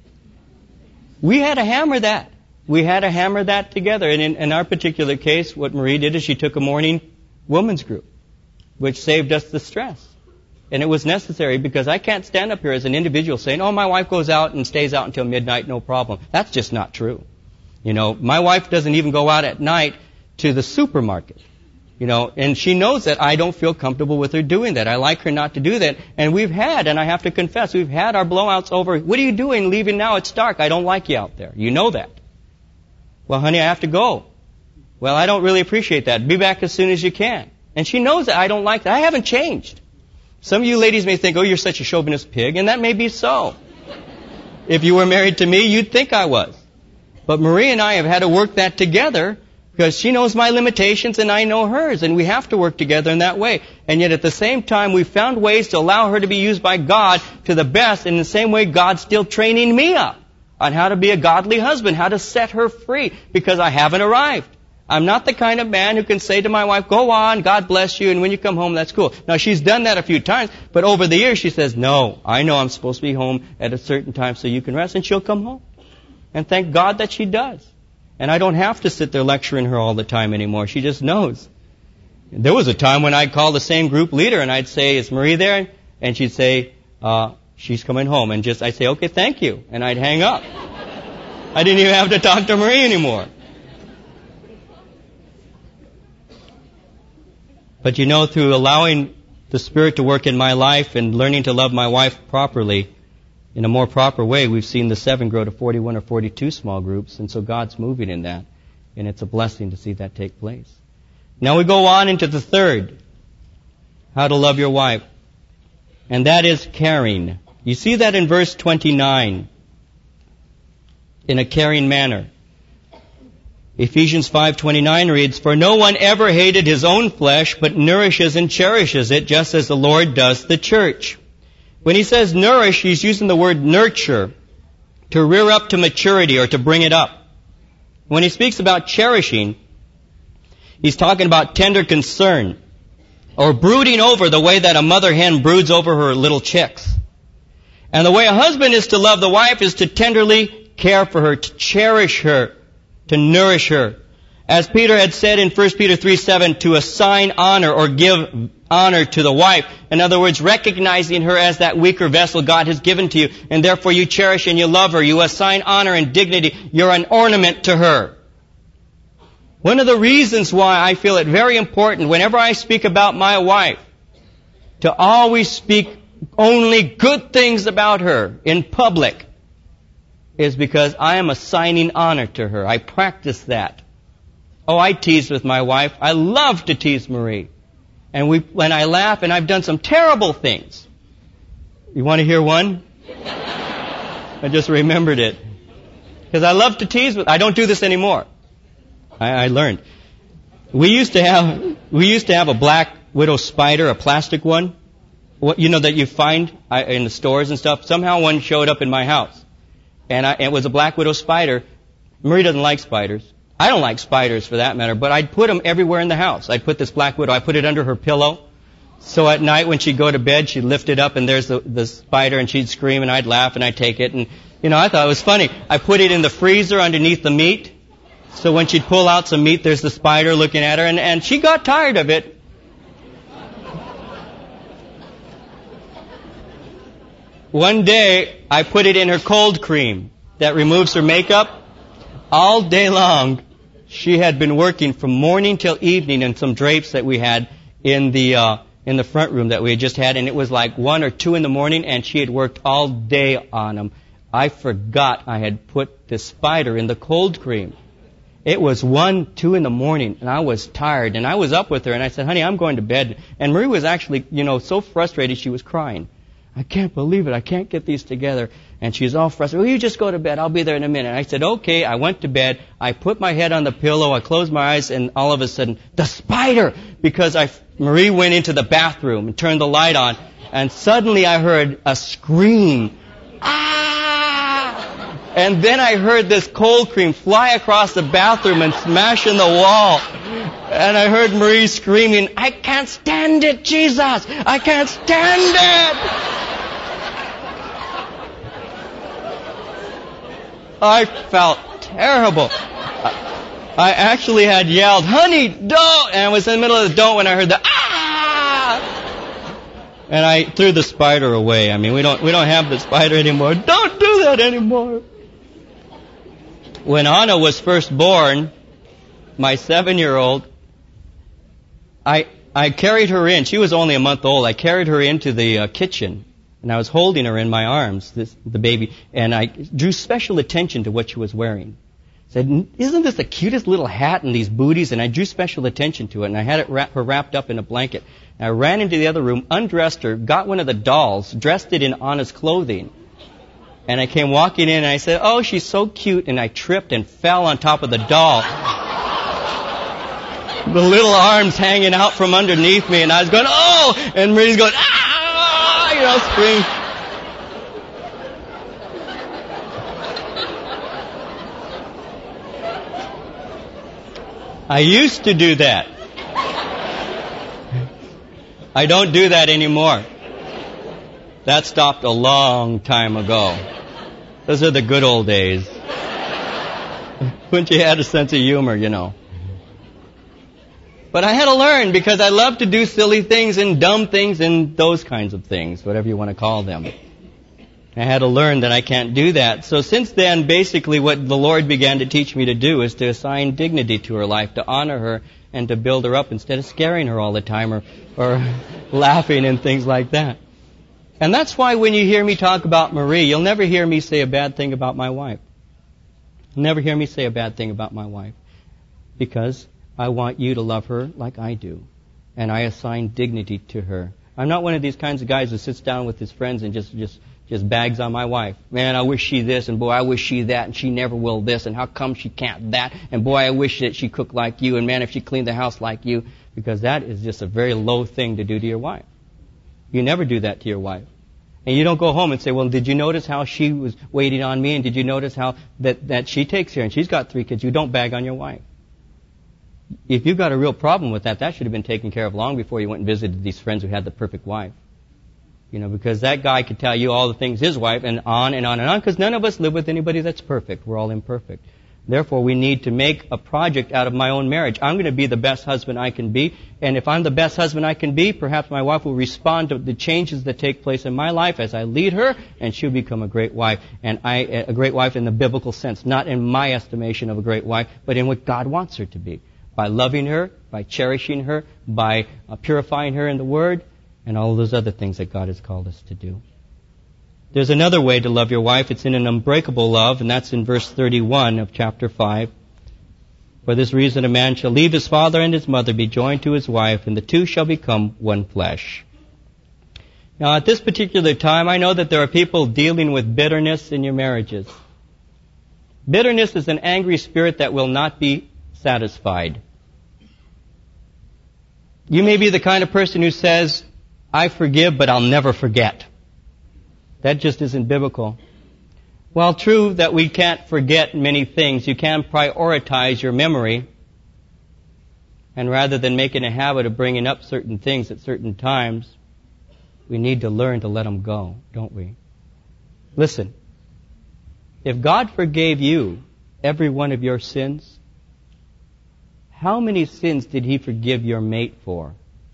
We had to hammer that. We had to hammer that together. And in, in our particular case, what Marie did is she took a morning women's group, which saved us the stress. And it was necessary because I can't stand up here as an individual saying, "Oh, my wife goes out and stays out until midnight, no problem." That's just not true. You know, my wife doesn't even go out at night to the supermarket. You know, and she knows that I don't feel comfortable with her doing that. I like her not to do that. And we've had, and I have to confess, we've had our blowouts over, "What are you doing leaving now? It's dark. I don't like you out there. You know that." "Well, honey, I have to go." "Well, I don't really appreciate that. Be back as soon as you can." And she knows that I don't like that. I haven't changed. Some of you ladies may think, "Oh, you're such a chauvinist pig," and that may be so. If you were married to me, you'd think I was. But Marie and I have had to work that together because she knows my limitations and I know hers, and we have to work together in that way. And yet at the same time, we've found ways to allow her to be used by God to the best. In the same way, God's still training me up on how to be a godly husband, how to set her free, because I haven't arrived. I'm not the kind of man who can say to my wife, "Go on, God bless you, and when you come home, that's cool." Now, she's done that a few times, but over the years she says, "No, I know I'm supposed to be home at a certain time so you can rest," and she'll come home. And thank God that she does. And I don't have to sit there lecturing her all the time anymore. She just knows. There was a time when I'd call the same group leader, and I'd say, "Is Marie there?" And she'd say, uh, "She's coming home." And just I'd say, "Okay, thank you," and I'd hang up. I didn't even have to talk to Marie anymore. But you know, through allowing the Spirit to work in my life and learning to love my wife properly, in a more proper way, we've seen the seven grow to forty-one or forty-two small groups, and so God's moving in that, and it's a blessing to see that take place. Now we go on into the third, how to love your wife, and that is caring. You see that in verse twenty-nine, in a caring manner. Ephesians five twenty-nine reads, "For no one ever hated his own flesh, but nourishes and cherishes it, just as the Lord does the church." When he says nourish, he's using the word nurture, to rear up to maturity or to bring it up. When he speaks about cherishing, he's talking about tender concern, or brooding over the way that a mother hen broods over her little chicks. And the way a husband is to love the wife is to tenderly care for her, to cherish her, to nourish her. As Peter had said in First Peter three seven, to assign honor or give honor to the wife. In other words, recognizing her as that weaker vessel God has given to you, and therefore you cherish and you love her. You assign honor and dignity. You're an ornament to her. One of the reasons why I feel it very important whenever I speak about my wife to always speak only good things about her in public is because I am assigning honor to her. I practice that. Oh, I tease with my wife. I love to tease Marie. And we, when I laugh, and I've done some terrible things. You want to hear one? I just remembered it. Because I love to tease with, I don't do this anymore. I, I learned. We used to have, we used to have a black widow spider, a plastic one. What, you know, that you find in the stores and stuff. Somehow one showed up in my house. And I, it was a black widow spider. Marie doesn't like spiders. I don't like spiders for that matter, but I'd put them everywhere in the house. I'd put this black widow, I put it under her pillow. So at night when she'd go to bed, she'd lift it up and there's the, the spider and she'd scream and I'd laugh and I'd take it. And, you know, I thought it was funny. I put it in the freezer underneath the meat. So when she'd pull out some meat, there's the spider looking at her. And, and she got tired of it. One day, I put it in her cold cream that removes her makeup. All day long, she had been working from morning till evening on some drapes that we had in the uh, in the front room that we had just had, and it was like one or two in the morning, and she had worked all day on them. I forgot I had put the spider in the cold cream. It was one, two in the morning, and I was tired, and I was up with her, and I said, honey, I'm going to bed. And Marie was actually, you know, so frustrated she was crying. I can't believe it. I can't get these together. And she's all frustrated. Well, you just go to bed. I'll be there in a minute. And I said, okay. I went to bed. I put my head on the pillow. I closed my eyes, and all of a sudden, the spider! Because I, Marie went into the bathroom and turned the light on, and suddenly I heard a scream. Ah! And then I heard this cold cream fly across the bathroom and smash in the wall. And I heard Marie screaming, I can't stand it, Jesus! I can't stand it! I felt terrible. I actually had yelled, honey, don't! And I was in the middle of the don't when I heard the ah! And I threw the spider away. I mean, we don't we don't have the spider anymore. Don't do that anymore. When Anna was first born, my seven-year-old, I I carried her in. She was only a month old. I carried her into the uh, kitchen. And I was holding her in my arms, this, the baby, and I drew special attention to what she was wearing. I said, isn't this the cutest little hat and these booties? And I drew special attention to it, and I had it wrap, her wrapped up in a blanket. And I ran into the other room, undressed her, got one of the dolls, dressed it in Anna's clothing. And I came walking in, and I said, oh, she's so cute. And I tripped and fell on top of the doll. The little arms hanging out from underneath me, and I was going, oh! And Marie's going, ah! You know, scream. I used to do that. I don't do that anymore. That stopped a long time ago. Those are the good old days. When you had a sense of humor, you know. But I had to learn because I love to do silly things and dumb things and those kinds of things, whatever you want to call them. I had to learn that I can't do that. So since then, basically what the Lord began to teach me to do is to assign dignity to her life, to honor her and to build her up instead of scaring her all the time or, or laughing and things like that. And that's why when you hear me talk about Marie, you'll never hear me say a bad thing about my wife. You'll never hear me say a bad thing about my wife. Because I want you to love her like I do. And I assign dignity to her. I'm not one of these kinds of guys who sits down with his friends and just, just, just bags on my wife. Man, I wish she this, and boy, I wish she that, and she never will this, and how come she can't that, and boy, I wish that she cooked like you, and man, if she cleaned the house like you. Because that is just a very low thing to do to your wife. You never do that to your wife. And you don't go home and say, well, did you notice how she was waiting on me, and did you notice how that, that she takes care, and she's got three kids. You don't bag on your wife. If you've got a real problem with that, that should have been taken care of long before you went and visited these friends who had the perfect wife. You know, because that guy could tell you all the things his wife, and on and on and on, because none of us live with anybody that's perfect. We're all imperfect. Therefore, we need to make a project out of my own marriage. I'm going to be the best husband I can be, and if I'm the best husband I can be, perhaps my wife will respond to the changes that take place in my life as I lead her, and she'll become a great wife. And I, a great wife in the biblical sense, not in my estimation of a great wife, but in what God wants her to be. By loving her, by cherishing her, by uh, purifying her in the Word, and all those other things that God has called us to do. There's another way to love your wife. It's in an unbreakable love, and that's in verse thirty-one of chapter five. For this reason a man shall leave his father and his mother, be joined to his wife, and the two shall become one flesh. Now at this particular time, I know that there are people dealing with bitterness in your marriages. Bitterness is an angry spirit that will not be satisfied. You may be the kind of person who says, I forgive, but I'll never forget. That just isn't biblical. While true that we can't forget many things, you can prioritize your memory. And rather than making a habit of bringing up certain things at certain times, we need to learn to let them go, don't we? Listen, if God forgave you every one of your sins, how many sins did He forgive your mate for?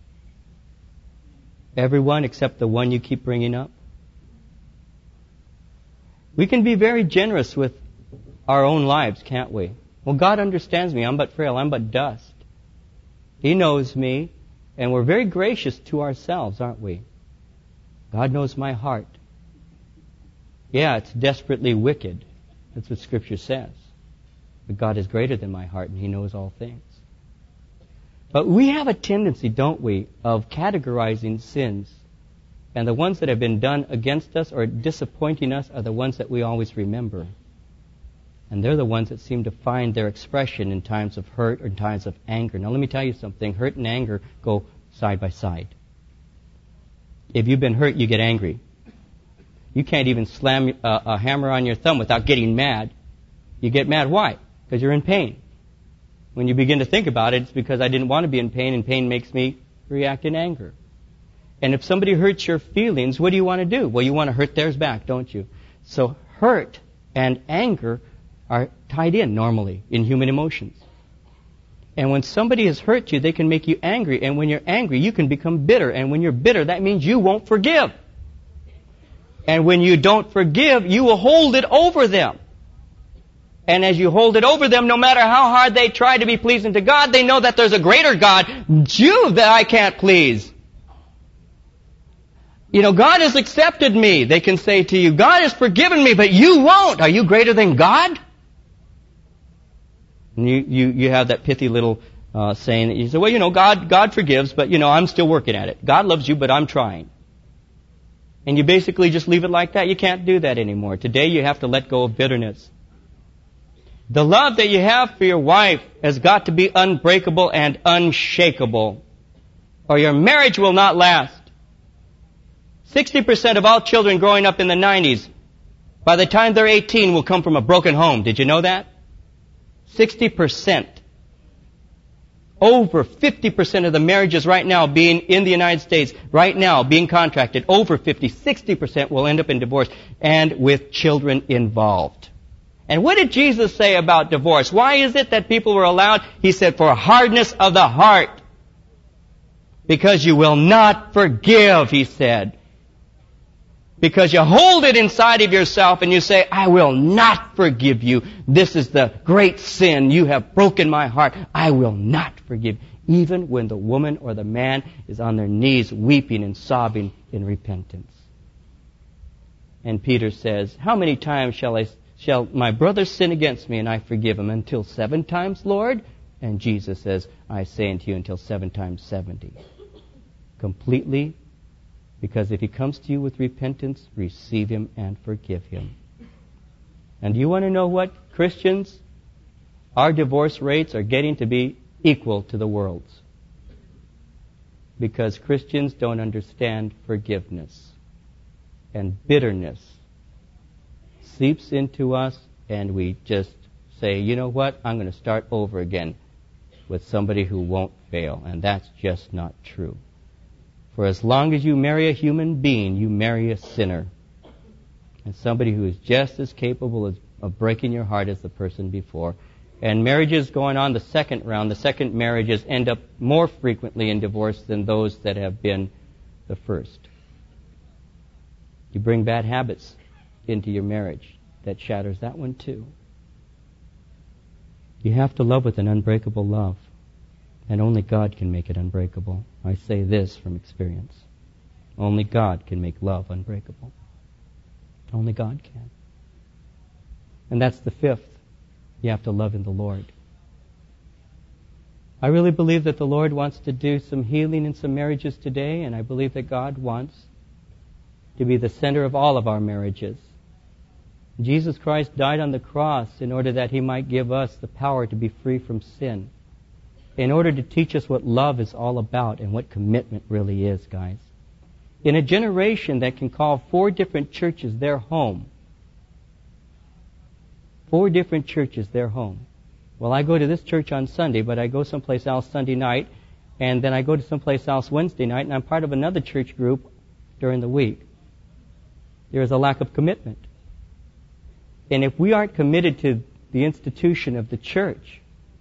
Everyone except the one you keep bringing up? We can be very generous with our own lives, can't we? Well, God understands me. I'm but frail. I'm but dust. He knows me. And we're very gracious to ourselves, aren't we? God knows my heart. Yeah, it's desperately wicked. That's what Scripture says. But God is greater than my heart, and He knows all things. But we have a tendency, don't we, of categorizing sins. And the ones that have been done against us or disappointing us are the ones that we always remember. And they're the ones that seem to find their expression in times of hurt or in times of anger. Now let me tell you something. Hurt and anger go side by side. If you've been hurt, you get angry. You can't even slam a, a hammer on your thumb without getting mad. You get mad. Why? Because you're in pain. When you begin to think about it, it's because I didn't want to be in pain, and pain makes me react in anger. And if somebody hurts your feelings, what do you want to do? Well, you want to hurt theirs back, don't you? So hurt and anger are tied in normally in human emotions. And when somebody has hurt you, they can make you angry. And when you're angry, you can become bitter. And when you're bitter, that means you won't forgive. And when you don't forgive, you will hold it over them. And as you hold it over them, no matter how hard they try to be pleasing to God, they know that there's a greater God, you, that I can't please. You know, God has accepted me. They can say to you, God has forgiven me, but you won't. Are you greater than God? And you, you, you have that pithy little uh, saying that you say, well, you know, God, God forgives, but, you know, I'm still working at it. God loves you, but I'm trying. And you basically just leave it like that. You can't do that anymore. Today you have to let go of bitterness. The love that you have for your wife has got to be unbreakable and unshakable, or your marriage will not last. sixty percent of all children growing up in the nineties, by the time they're eighteen, will come from a broken home. Did you know that? sixty percent. Over fifty percent of the marriages right now being in the United States, right now being contracted, over fifty, sixty percent will end up in divorce, and with children involved. And what did Jesus say about divorce? Why is it that people were allowed? He said, for hardness of the heart. Because you will not forgive, He said. Because you hold it inside of yourself and you say, I will not forgive you. This is the great sin. You have broken my heart. I will not forgive. Even when the woman or the man is on their knees weeping and sobbing in repentance. And Peter says, how many times shall I, shall my brother sin against me and I forgive him? Until seven times, Lord? And Jesus says, I say unto you, until seven times seventy. Completely. Because if he comes to you with repentance, receive him and forgive him. And do you want to know what, Christians? Our divorce rates are getting to be equal to the world's. Because Christians don't understand forgiveness. And bitterness seeps into us, and we just say, you know what, I'm going to start over again with somebody who won't fail. And that's just not true. For as long as you marry a human being, you marry a sinner. And somebody who is just as capable of, of breaking your heart as the person before. And marriages going on the second round, the second marriages end up more frequently in divorce than those that have been the first. You bring bad habits into your marriage. That shatters that one too. You have to love with an unbreakable love. And only God can make it unbreakable. I say this from experience. Only God can make love unbreakable. Only God can. And that's the fifth. You have to love in the Lord. I really believe that the Lord wants to do some healing in some marriages today, and I believe that God wants to be the center of all of our marriages. Jesus Christ died on the cross in order that He might give us the power to be free from sin. In order to teach us what love is all about and what commitment really is, guys. In a generation that can call four different churches their home, four different churches their home, Well, I go to this church on Sunday, but I go someplace else Sunday night, and then I go to someplace else Wednesday night, and I'm part of another church group during the week. There is a lack of commitment. And if we aren't committed to the institution of the church,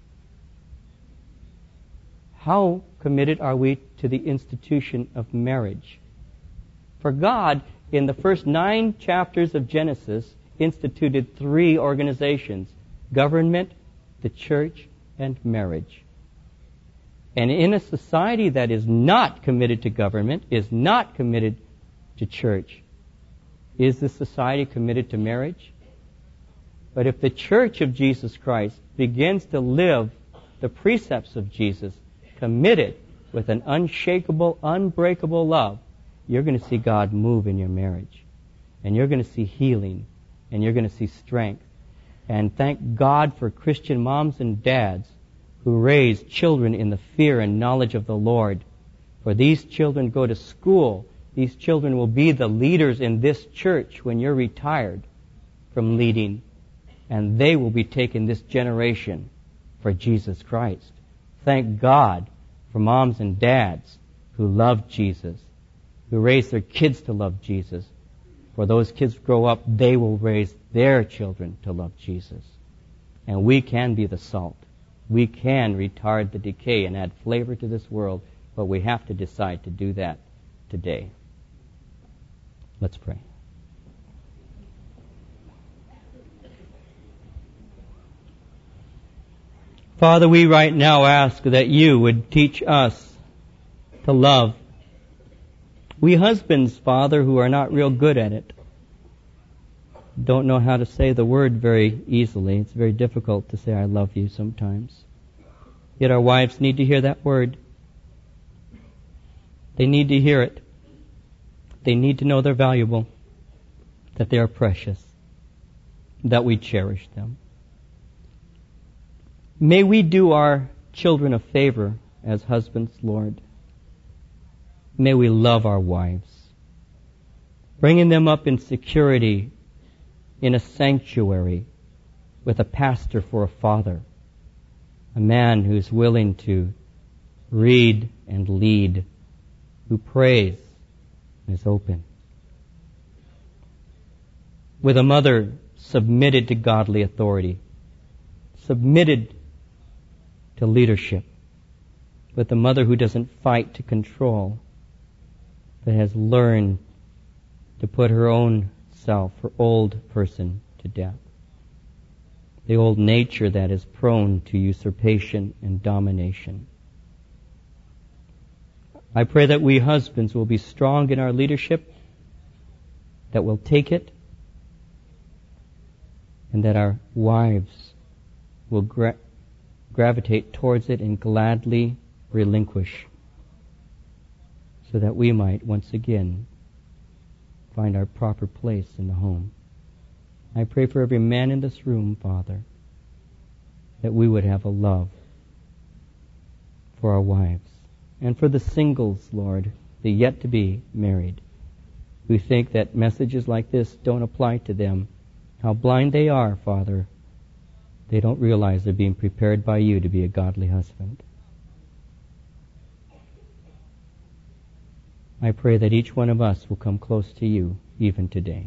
how committed are we to the institution of marriage? For God, in the first nine chapters of Genesis, instituted three organizations: government, the church, and marriage. And in a society that is not committed to government, is not committed to church, is the society committed to marriage? But if the church of Jesus Christ begins to live the precepts of Jesus, committed with an unshakable, unbreakable love, you're going to see God move in your marriage. And you're going to see healing. And you're going to see strength. And thank God for Christian moms and dads who raise children in the fear and knowledge of the Lord. For these children go to school. These children will be the leaders in this church when you're retired from leading. And they will be taking this generation for Jesus Christ. Thank God for moms and dads who love Jesus, who raise their kids to love Jesus. For those kids grow up, they will raise their children to love Jesus. And we can be the salt. We can retard the decay and add flavor to this world, but we have to decide to do that today. Let's pray. Father, we right now ask that you would teach us to love. We husbands, Father, who are not real good at it, don't know how to say the word very easily. It's very difficult to say I love you sometimes. Yet our wives need to hear that word. They need to hear it. They need to know they're valuable, that they are precious, that we cherish them. May we do our children a favor as husbands, Lord. May we love our wives, bringing them up in security, in a sanctuary, with a pastor for a father, a man who's willing to read and lead, who prays and is open, with a mother submitted to godly authority, submitted to leadership, with a mother who doesn't fight to control, but has learned to put her own self, her old person, to death. The old nature that is prone to usurpation and domination. I pray that we husbands will be strong in our leadership, that we'll take it, and that our wives will gra- gravitate towards it and gladly relinquish, so that we might once again find our proper place in the home. I pray for every man in this room, Father, that we would have a love for our wives. And for the singles, Lord, the yet to be married, who think that messages like this don't apply to them. How blind they are, Father. They don't realize they're being prepared by you to be a godly husband. I pray that each one of us will come close to you even today.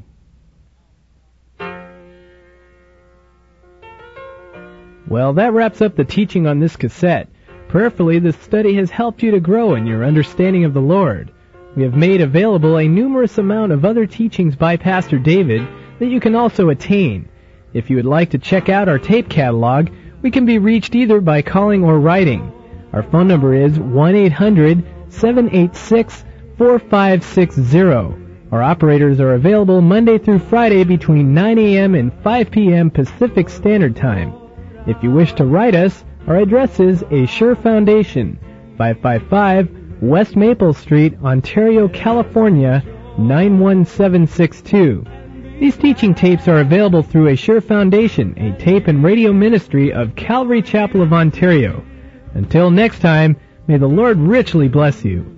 Well, that wraps up the teaching on this cassette. Prayerfully, this study has helped you to grow in your understanding of the Lord. We have made available a numerous amount of other teachings by Pastor David that you can also attain. If you would like to check out our tape catalog, we can be reached either by calling or writing. Our phone number is one eight hundred seven eight six four five six zero. Our operators are available Monday through Friday between nine a.m. and five p.m. Pacific Standard Time. If you wish to write us, our address is Assure Foundation, five five five West Maple Street, Ontario, California, nine one seven six two. These teaching tapes are available through Assure Foundation, a tape and radio ministry of Calvary Chapel of Ontario. Until next time, may the Lord richly bless you.